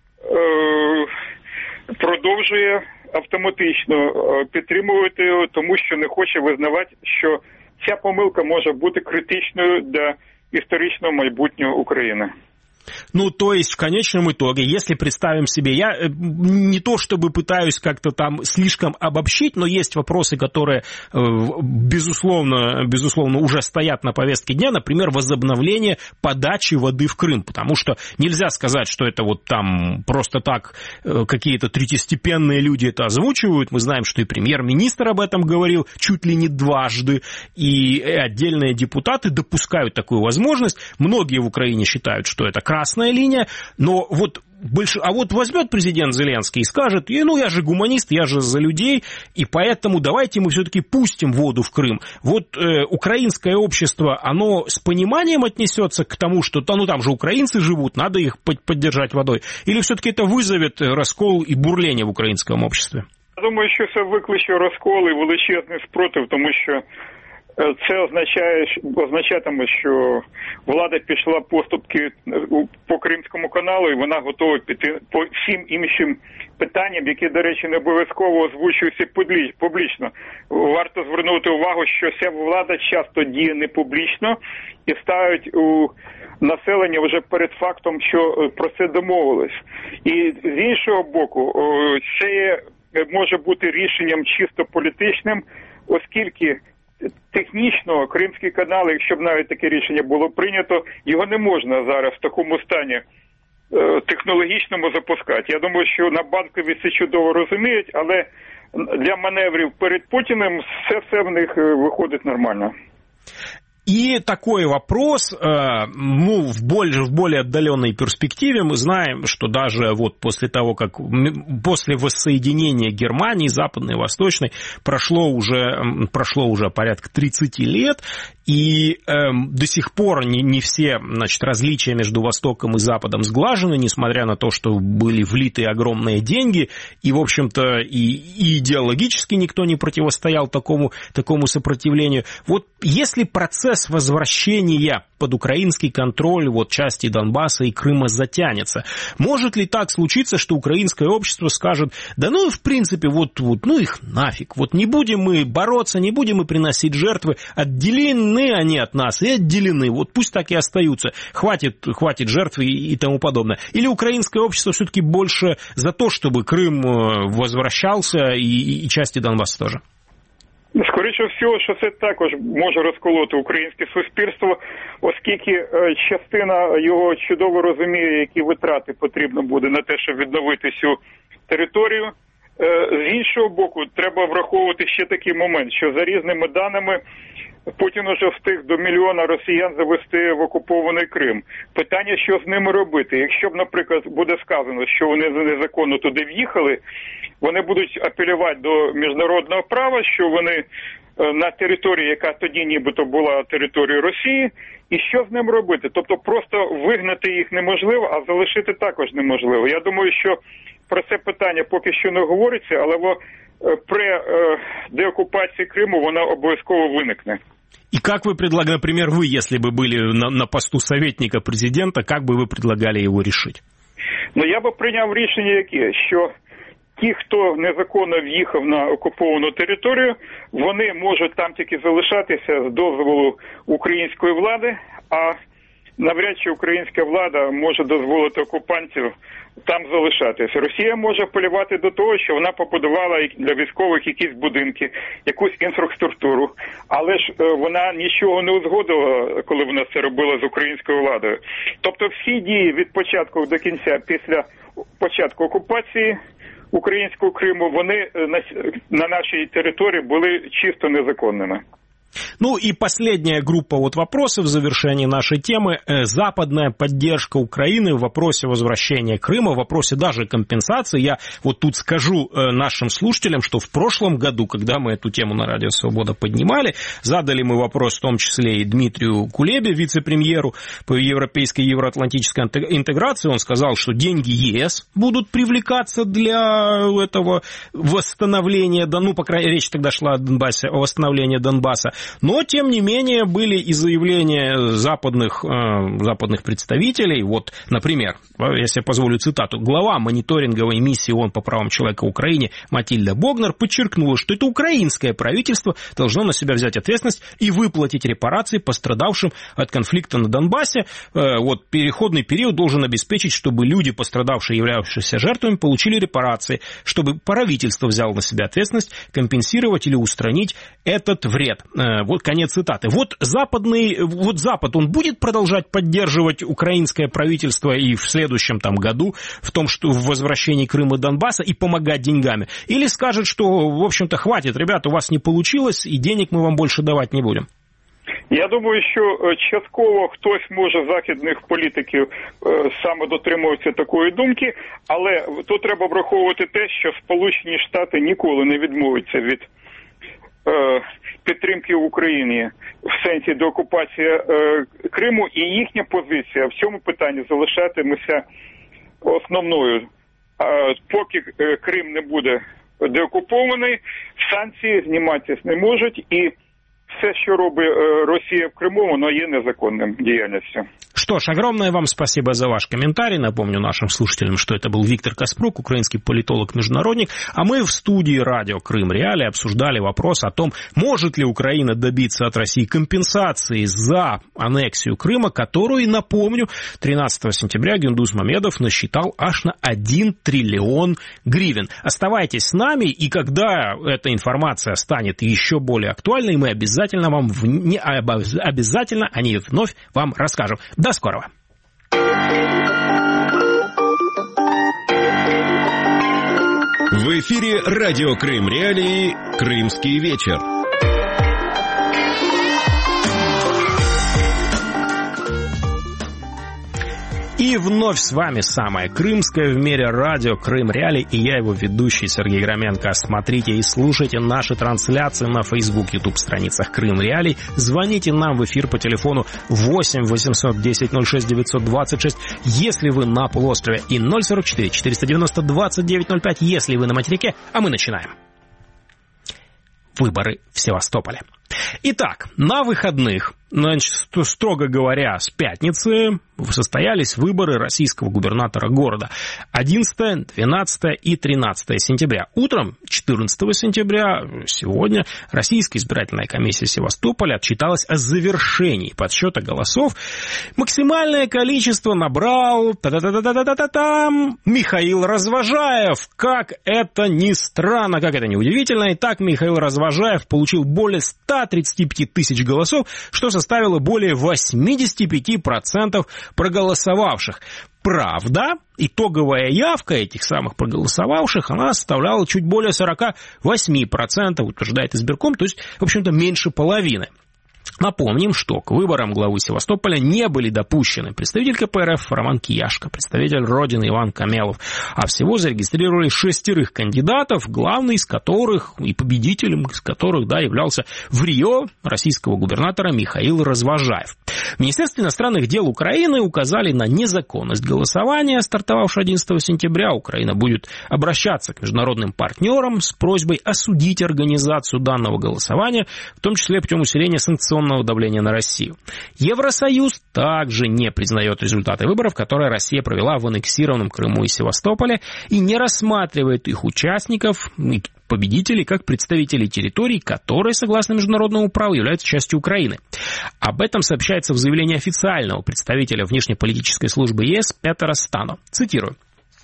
продовжує автоматично підтримувати його, тому що не хоче визнавати, що ця помилка може бути критичною для історичного майбутнього України. Ну, то есть, в конечном итоге, если представим себе, я не то чтобы пытаюсь как-то там слишком обобщить, но есть вопросы, которые, безусловно, уже стоят на повестке дня, например, возобновление подачи воды в Крым, потому что нельзя сказать, что это вот там просто так какие-то третьестепенные люди это озвучивают, мы знаем, что и премьер-министр об этом говорил чуть ли не 2 раза, и отдельные депутаты допускают такую возможность, многие в Украине считают, что это красная линия, но вот возьмет президент Зеленский и скажет, ну я же гуманист, я же за людей, и поэтому давайте мы все-таки пустим воду в Крым. Вот украинское общество, оно с пониманием отнесется к тому, что там же украинцы живут, надо их поддержать водой, или все-таки это вызовет раскол и бурление в українському обществі? Я думаю, що це викличе розкол і величезний спротив, тому що це означатиме, що влада пішла поступки по Кримському каналу, і вона готова піти по всім іншим питанням, які, до речі, не обов'язково озвучуються публічно. Варто звернути увагу, що ця влада часто діє не публічно і ставить у населення вже перед фактом, що про це домовились. І з іншого боку, це може бути рішенням чисто політичним, оскільки технічно Кримський канал, якщо б навіть таке рішення було прийнято, його не можна зараз в такому стані технологічному запускати. Я думаю, що на Банковій це чудово розуміють, але для маневрів перед Путіним все в них виходить нормально. И такой вопрос, в более отдаленной перспективе мы знаем, что даже вот после того, как после воссоединения Германии, Западной и Восточной, прошло уже порядка 30 лет, и до сих пор не все, значит, различия между Востоком и Западом сглажены, несмотря на то, что были влиты огромные деньги, и, в общем-то, и идеологически никто не противостоял такому сопротивлению. Вот если процесс возвращения под украинский контроль вот части Донбасса и Крыма затянется, может ли так случиться, что украинское общество скажет: да ну, в принципе, ну их нафиг, вот не будем мы бороться, не будем мы приносить жертвы, отделены они от нас и отделены, вот пусть так и остаются, хватит жертв и тому подобное. Или украинское общество все-таки больше за то, чтобы Крым возвращался и части Донбасса тоже? Скоріше всього, що це також може розколоти українське суспільство, оскільки частина його чудово розуміє, які витрати потрібно буде на те, щоб відновити цю територію. З іншого боку, треба враховувати ще такий момент, що за різними даними Путін уже встиг до 1 мільйона росіян завести в окупований Крим. Питання, що з ними робити? Якщо б, наприклад, буде сказано, що вони незаконно туди в'їхали, вони будуть апелювати до міжнародного права, що вони на території, яка тоді нібито була територією Росії, і що з ним робити? Тобто просто вигнати їх неможливо, а залишити також неможливо. Я думаю, що про це питання поки що не говориться, але при деоккупації Криму вона обов'язково виникне. И как вы предлагали, например, вы, если бы были на посту советника президента, как бы вы предлагали его решить? Ну, я би прийняв рішення яке, що ті, хто незаконно в'їхав на окуповану територію, вони можуть там тільки залишатися з дозволу української влади, а навряд чи українська влада може дозволити окупантів там залишатися. Росія може апелювати до того, що вона побудувала для військових якісь будинки, якусь інфраструктуру, але ж вона нічого не узгодила, коли вона це робила з українською владою. Тобто всі дії від початку до кінця, після початку окупації українського Криму, вони на нашій території були чисто незаконними. Ну и последняя группа вопросов в завершении нашей темы. Западная поддержка Украины в вопросе возвращения Крыма, в вопросе даже компенсации. Я тут скажу нашим слушателям, что в прошлом году, когда мы эту тему на Радио Свобода поднимали, задали мы вопрос в том числе и Дмитрию Кулебе, вице-премьеру по европейской и евроатлантической интеграции. Он сказал, что деньги ЕС будут привлекаться для этого восстановления, по крайней мере, речь тогда шла о Донбассе, о восстановлении Донбасса. Но, тем не менее, были и заявления западных представителей. Например, я себе позволю цитату, глава мониторинговой миссии ООН по правам человека в Украине Матильда Богнар подчеркнула, что это украинское правительство должно на себя взять ответственность и выплатить репарации пострадавшим от конфликта на Донбассе. Переходный период должен обеспечить, чтобы люди, пострадавшие, являвшиеся жертвами, получили репарации, чтобы правительство взяло на себя ответственность компенсировать или устранить этот вред. Конец цитаты. Запад, он будет продолжать поддерживать украинское правительство и в следующем году в том, что в возвращении Крыма и Донбасса и помогать деньгами? Или скажет, что, в общем-то, хватит, ребята, у вас не получилось, и денег мы вам больше давать не будем? Я думаю, що частково хтось може західних політиків саме дотримується такої думки, але тут треба враховувати те, що Сполучені Штати ніколи не відмовляться від підтримки в Україні в сенсі деокупації Криму, і їхня позиція в цьому питанні залишатиметься основною. Поки Крим не буде деокупований, санкції зніматися не можуть, і все, що робить Росія в Криму, воно є незаконним діяльністю. Что ж, огромное вам спасибо за ваш комментарий. Напомню нашим слушателям, что это был Виктор Каспрук, украинский политолог-международник. А мы в студии радио «Крым Реалии» обсуждали вопрос о том, может ли Украина добиться от России компенсации за аннексию Крыма, которую, напомню, 13 сентября Гюндуз Мамедов насчитал аж на 1 триллион гривен. Оставайтесь с нами, и когда эта информация станет еще более актуальной, мы обязательно о ней вновь вам расскажем. До скорого. В эфире радио «Крым Реалии» «Крымский вечер». И вновь с вами самое крымское в мире радио «Крым Реалии», и я его ведущий Сергей Громенко. Смотрите и слушайте наши трансляции на Facebook, YouTube страницах «Крым Реалии». Звоните нам в эфир по телефону 8 800 10 06 926, если вы на полуострове, и 044 490 29 05, если вы на материке. А мы начинаем. Выборы в Севастополе. Итак, на выходных, значит, строго говоря, с пятницы состоялись выборы российского губернатора города 11, 12 и 13 сентября. Утром 14 сентября, сегодня, Российская избирательная комиссия Севастополя отчиталась о завершении подсчета голосов. Максимальное количество набрал Михаил Развожаев. Как это ни странно, как это ни удивительно. Итак, Михаил Развожаев получил более 135 тысяч голосов, что составило более 85% проголосовавших. Правда, итоговая явка этих самых проголосовавших, она составляла чуть более 48%, утверждает избирком, то есть, в общем-то, меньше половины. Напомним, что к выборам главы Севастополя не были допущены представитель КПРФ Роман Кияшко, представитель Родины Иван Камелов, а всего зарегистрировали 6 кандидатов, главный из которых и победителем из которых, да, являлся в Рио российского губернатора Михаил Развожаев. В Министерстве иностранных дел Украины указали на незаконность голосования, стартовавшего 11 сентября. Украина будет обращаться к международным партнерам с просьбой осудить организацию данного голосования, в том числе путем усиления санкционного давления на Россию. Евросоюз также не признает результаты выборов, которые Россия провела в аннексированном Крыму и Севастополе, и не рассматривает их участников и победителей как представителей территорий, которые, согласно международному праву, являются частью Украины. Об этом сообщается в заявлении официального представителя внешнеполитической службы ЕС Петера Стано. Цитирую.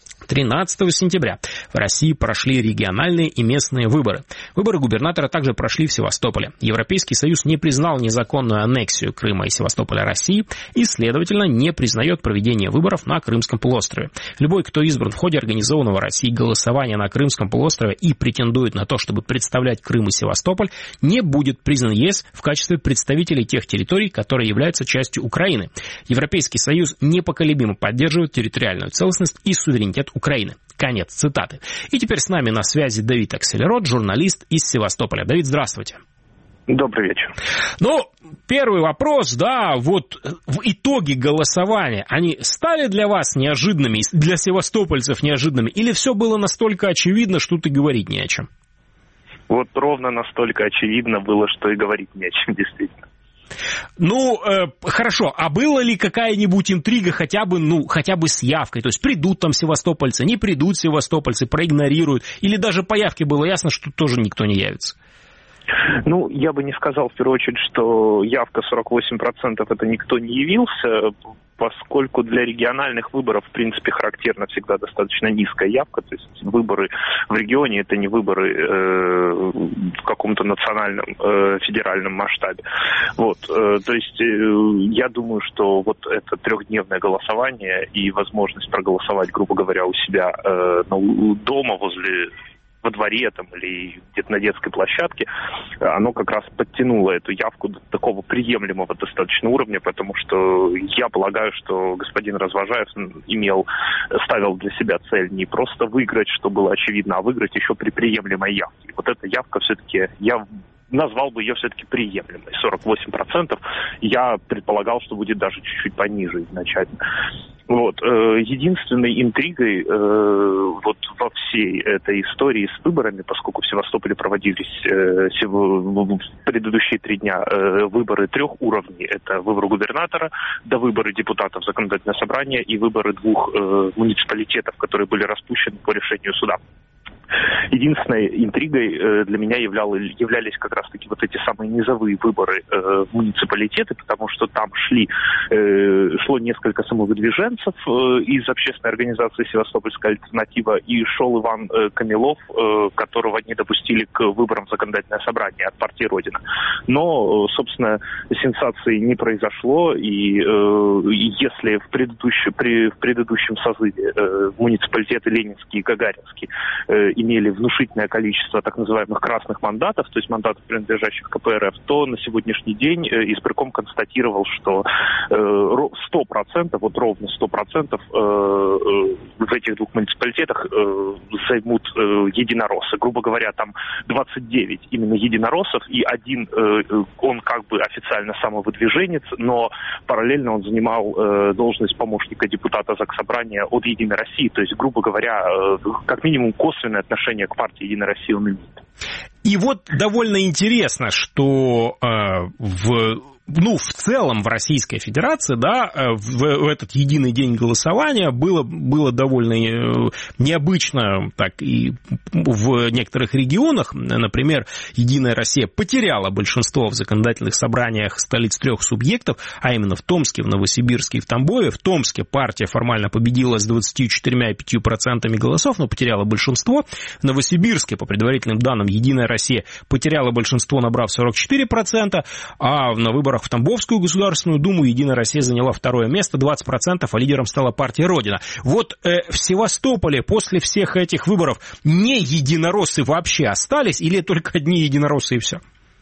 13 сентября в России прошли региональные и местные выборы. Выборы губернатора также прошли в Севастополе. Европейский Союз не признал незаконную аннексию Крыма и Севастополя России и, следовательно, не признает проведение выборов на Крымском полуострове. Любой, кто избран в ходе организованного Россией голосования на Крымском полуострове и претендует на то, чтобы представлять Крым и Севастополь, не будет признан ЕС в качестве представителей тех территорий, которые являются частью Украины. Европейский Союз непоколебимо поддерживает территориальную целостность и суверенитет Украины. Конец цитаты. И теперь с нами на связи Давид Акселерот, журналист из Севастополя. Давид, здравствуйте. Добрый вечер. Ну, первый вопрос, да, вот в итоге голосования, они стали для вас неожиданными, для севастопольцев неожиданными, или все было настолько очевидно, что тут и говорить не о чем? Вот ровно настолько очевидно было, что и говорить не о чем, действительно. Ну, хорошо, а была ли какая-нибудь интрига хотя бы с явкой? То есть придут там севастопольцы, не придут севастопольцы, проигнорируют? Или даже по явке было ясно, что тоже никто не явится? Ну, я бы не сказал, в первую очередь, что явка 48% это никто не явился, поскольку для региональных выборов, в принципе, характерна всегда достаточно низкая явка. То есть выборы в регионе – это не выборы в каком-то национальном, федеральном масштабе. Вот, то есть я думаю, что вот это трехдневное голосование и возможность проголосовать, грубо говоря, у себя дома, во дворе там, или где-то на детской площадке, оно как раз подтянуло эту явку до такого приемлемого достаточно уровня, потому что я полагаю, что господин Развожаев ставил для себя цель не просто выиграть, что было очевидно, а выиграть еще при приемлемой явке. И вот эта явка все-таки, я назвал бы ее все-таки приемлемой. 48%. Я предполагал, что будет даже чуть-чуть пониже изначально. Вот. Единственной интригой вот во всей этой истории с выборами, поскольку в Севастополе проводились в предыдущие 3 дня выборы 3 уровней, это выборы губернатора, до выборы депутатов законодательного собрания и выборы 2 муниципалитетов, которые были распущены по решению суда. Единственной интригой для меня являлись как раз-таки вот эти самые низовые выборы в муниципалитеты, потому что там шло несколько самовыдвиженцев из общественной организации «Севастопольская альтернатива», и шел Иван Камилов, которого не допустили к выборам в законодательное собрание от партии «Родина». Но, собственно, сенсации не произошло, и если в предыдущем созыве муниципалитеты Ленинский и Гагаринский имели внушительное количество так называемых красных мандатов, то есть мандатов, принадлежащих КПРФ, то на сегодняшний день избирком констатировал, что 100%, вот ровно 100% в этих 2 муниципалитетах займут единороссы. Грубо говоря, там 29 именно единороссов, и один, он как бы официально самовыдвиженец, но параллельно он занимал должность помощника депутата Заксобрания от «Единой России», то есть, грубо говоря, как минимум косвенное отношение к партии «Единая Россия» он имеет. И вот довольно интересно, что в целом в Российской Федерации, да, в этот единый день голосования было довольно необычно, так и в некоторых регионах. Например, Единая Россия потеряла большинство в законодательных собраниях столиц 3 субъектов, а именно в Томске, в Новосибирске и в Тамбове. В Томске партия формально победила с 24,5% голосов, но потеряла большинство. В Новосибирске, по предварительным данным, Единая Россия потеряла большинство, набрав 44%, а на выборах в Тамбовскую Государственную Думу Единая Россия заняла 2-е место, 20%, а лидером стала партия «Родина». Вот в Севастополе после всех этих выборов не единороссы вообще остались или только одни единороссы и все?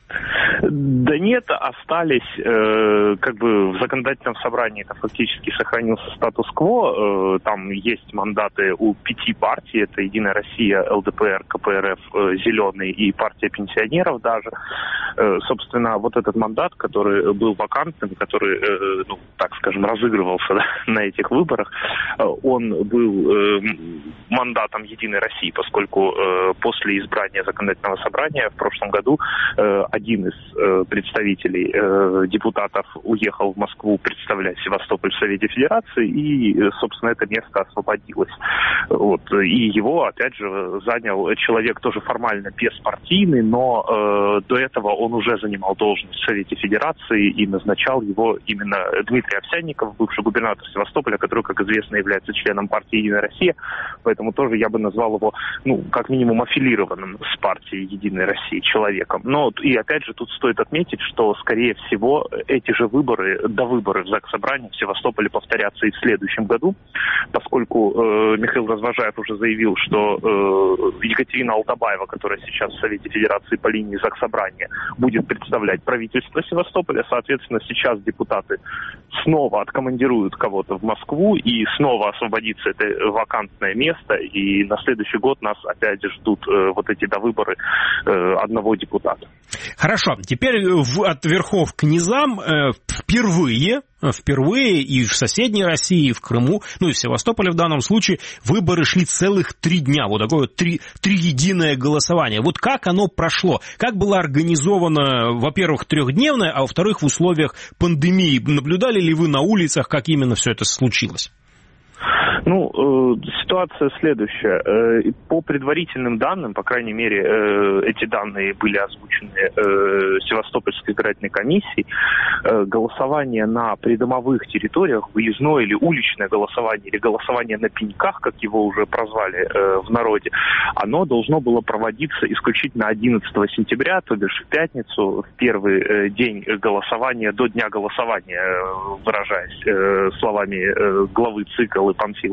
Да нет, остались, как бы в законодательном собрании это фактически сохранился статус-кво, там есть мандаты у 5 партий, это «Единая Россия», ЛДПР, КПРФ, «Зеленый» и партия пенсионеров даже. Собственно, вот этот мандат, который был вакантным, который, ну, так скажем, разыгрывался, да, на этих выборах, он был мандатом «Единой России», поскольку после избрания законодательного собрания в прошлом году один из представителей депутатов уехал в Москву представлять Севастополь в Совете Федерации, и, собственно, это место освободилось. Вот. И его, опять же, занял человек тоже формально беспартийный, но до этого он уже занимал должность в Совете Федерации, и назначал его именно Дмитрий Овсянников, бывший губернатор Севастополя, который, как известно, является членом партии «Единая Россия», поэтому тоже я бы назвал его, ну, как минимум, аффилированным с партией «Единой России» человеком. Но, и опять же, тут стоит отметить, что, скорее всего, эти же выборы, довыборы в Заксобрании в Севастополе повторятся и в следующем году, поскольку Михаил Развожаев уже заявил, что Екатерина Алтабаева, которая сейчас в Совете Федерации по линии Заксобрания, будет представлять правительство Севастополя. Соответственно, сейчас депутаты снова откомандируют кого-то в Москву, и снова освободится это вакантное место, и на следующий год нас опять ждут вот эти довыборы одного депутата. Хорошо, теперь от верхов к низам впервые и в соседней России, и в Крыму, ну и в Севастополе в данном случае, выборы шли целых 3 дня. Вот такое вот триединое голосование. Вот как оно прошло? Как было организовано, во-первых, 3-дневное, а во-вторых, в условиях пандемии? Наблюдали ли вы на улицах, как именно все это случилось? Ну, ситуация следующая. По предварительным данным, по крайней мере, эти данные были озвучены Севастопольской избирательной комиссией, голосование на придомовых территориях, выездное или уличное голосование, или голосование на пеньках, как его уже прозвали в народе, оно должно было проводиться исключительно 11 сентября, то бишь в пятницу, в первый день голосования, до дня голосования, выражаясь словами главы ЦИК Аллы Памфиловой.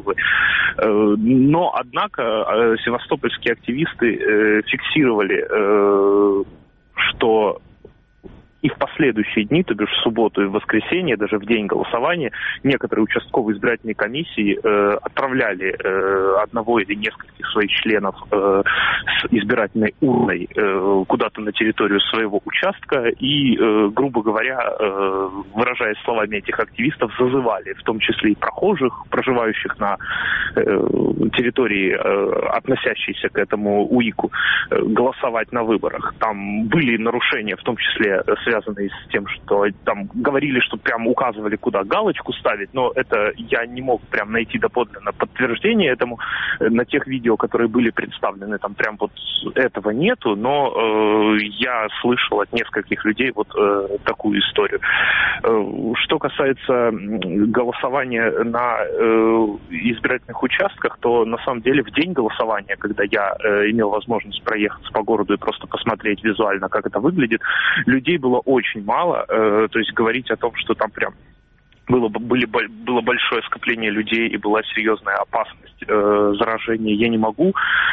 Но, однако, севастопольские активисты фиксировали, что И в последующие дни, то бишь в субботу и в воскресенье, даже в день голосования, некоторые участковые избирательные комиссии отправляли одного или нескольких своих членов с избирательной урной куда-то на территорию своего участка и, грубо говоря, выражаясь словами этих активистов, зазывали, в том числе и прохожих, проживающих на территории, относящейся к этому УИКу, голосовать на выборах. Там были нарушения, в том числе связанные с тем, что там говорили, что прям указывали, куда галочку ставить, но это я не мог прям найти доподлинно подтверждение этому. На тех видео, которые были представлены, там прям вот этого нету, но я слышал от нескольких людей вот такую историю. Что касается голосования на избирательных участках, то на самом деле в день голосования, когда я имел возможность проехаться по городу и просто посмотреть визуально, как это выглядит, людей было очень мало. То есть говорить о том, что там прям было большое скопление людей и была серьезная опасность заражения, я не могу,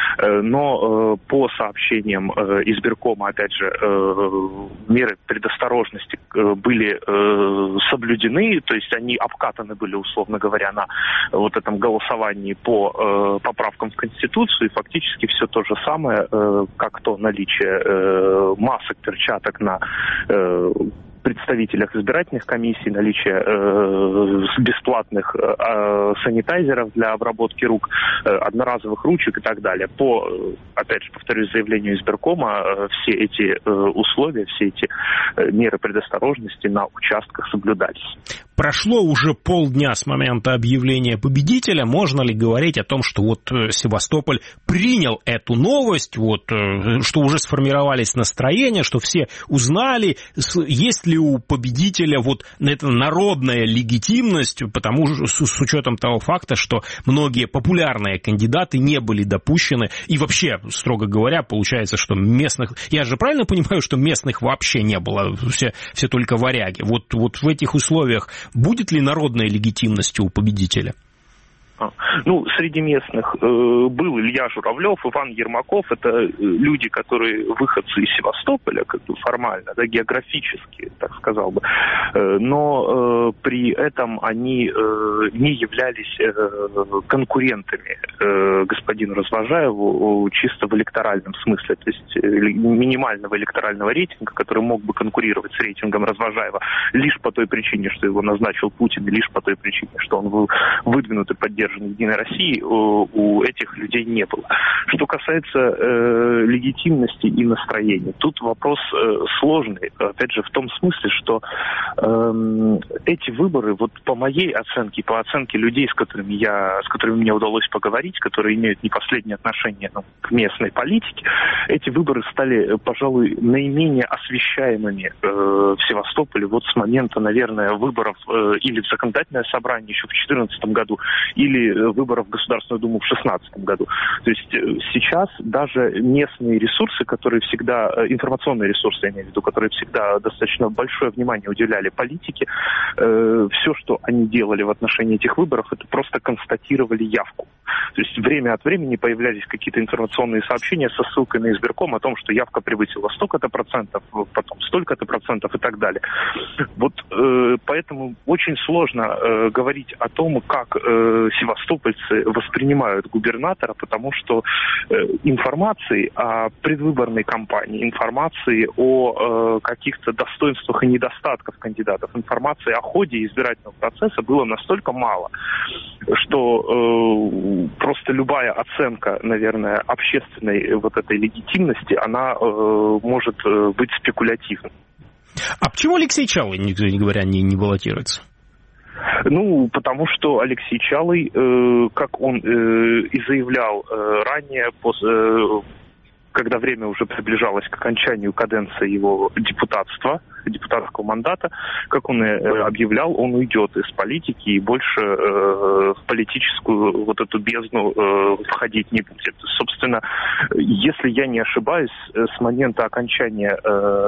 но по сообщениям избиркома, опять же, меры предосторожности были соблюдены, то есть они обкатаны были, условно говоря, на вот этом голосовании по поправкам в Конституцию, и фактически все то же самое, как то наличие масок, перчаток на представителях избирательных комиссий, наличие бесплатных санитайзеров для обработки рук, одноразовых ручек и так далее. По, опять же, повторюсь, заявлению избиркома, все эти условия, все эти меры предосторожности на участках соблюдались. Прошло уже полдня с момента объявления победителя. Можно ли говорить о том, что вот Севастополь принял эту новость, вот, что уже сформировались настроения, что все узнали, есть ли у победителя вот эта народная легитимность, потому что с учетом того факта, что многие популярные кандидаты не были допущены, и вообще, строго говоря, получается, что местных, я же правильно понимаю, что местных вообще не было, все только варяги. Вот в этих условиях будет ли народная легитимность у победителя? Ну, среди местных был Илья Журавлев, Иван Ермаков. Это люди, которые выходцы из Севастополя, как бы формально, да, географически, так сказал бы. Но при этом они не являлись конкурентами господину Развожаеву чисто в электоральном смысле. То есть минимального электорального рейтинга, который мог бы конкурировать с рейтингом Развожаева лишь по той причине, что его назначил Путин, и лишь по той причине, что он был выдвинут и поддержан Единой России, у этих людей не было. Что касается легитимности и настроения, тут вопрос сложный, опять же, в том смысле, что эти выборы, вот по моей оценке, по оценке людей, с которыми мне удалось поговорить, которые имеют не последнее отношение к местной политике, эти выборы стали, пожалуй, наименее освещаемыми в Севастополе вот с момента, наверное, выборов или в законодательное собрание еще в 2014 году, или выборов в Государственную Думу в 2016 году. То есть сейчас даже местные ресурсы, которые всегда, информационные ресурсы, я имею в виду, которые всегда достаточно большое внимание уделяли политике, все, что они делали в отношении этих выборов, это просто констатировали явку. То есть время от времени появлялись какие-то информационные сообщения со ссылкой на избирком о том, что явка превысила столько-то процентов, потом столько-то процентов и так далее. Вот поэтому очень сложно говорить о том, как севастопольцы воспринимают губернатора, потому что информации о предвыборной кампании, информации о каких-то достоинствах и недостатках кандидатов, информации о ходе избирательного процесса было настолько мало, что просто любая оценка, наверное, общественной вот этой легитимности, она может быть спекулятивной. А почему Алексей Чалый, никто не говоря, не баллотируется? Ну, потому что Алексей Чалый, как он и заявлял ранее, когда время уже приближалось к окончанию каденции его депутатского мандата, как он и объявлял, он уйдет из политики и больше в политическую вот эту бездну входить не будет. Собственно, если я не ошибаюсь, с момента окончания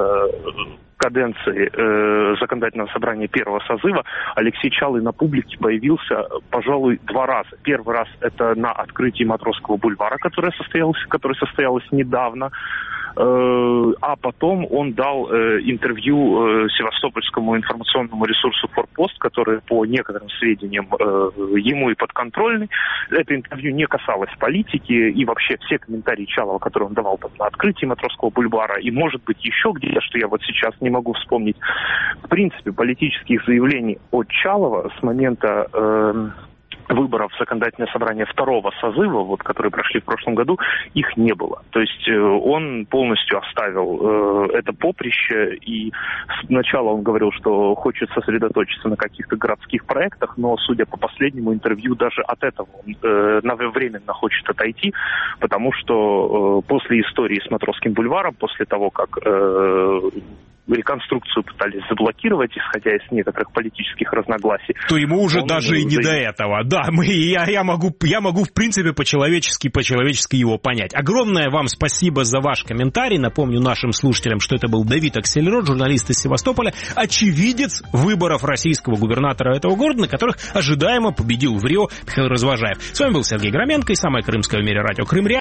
каденции законодательного собрания первого созыва Алексей Чалый на публике появился, пожалуй, 2 раза. Первый раз это на открытии Матросского бульвара, которое состоялось недавно. А потом он дал интервью севастопольскому информационному ресурсу «Форпост», который, по некоторым сведениям, ему и подконтрольный. Это интервью не касалось политики, и вообще все комментарии Чалова, которые он давал там на открытии Матросского бульвара, и, может быть, еще где-то, что я вот сейчас не могу вспомнить. В принципе, политических заявлений от Чалова с момента выборов в законодательное собрание второго созыва, вот, которые прошли в прошлом году, их не было. То есть он полностью оставил это поприще, и сначала он говорил, что хочет сосредоточиться на каких-то городских проектах, но, судя по последнему интервью, даже от этого он временно хочет отойти, потому что после истории с Матросским бульваром, после того, как реконструкцию пытались заблокировать, исходя из некоторых политических разногласий. То ему уже даже и не до этого. Да, я могу в принципе по-человечески его понять. Огромное вам спасибо за ваш комментарий. Напомню нашим слушателям, что это был Давид Аксельрод, журналист из Севастополя, очевидец выборов российского губернатора этого города, на которых ожидаемо победил в Рио Михаил Развожаев. С вами был Сергей Громенко и самое крымское в мире радио Крым Реалии.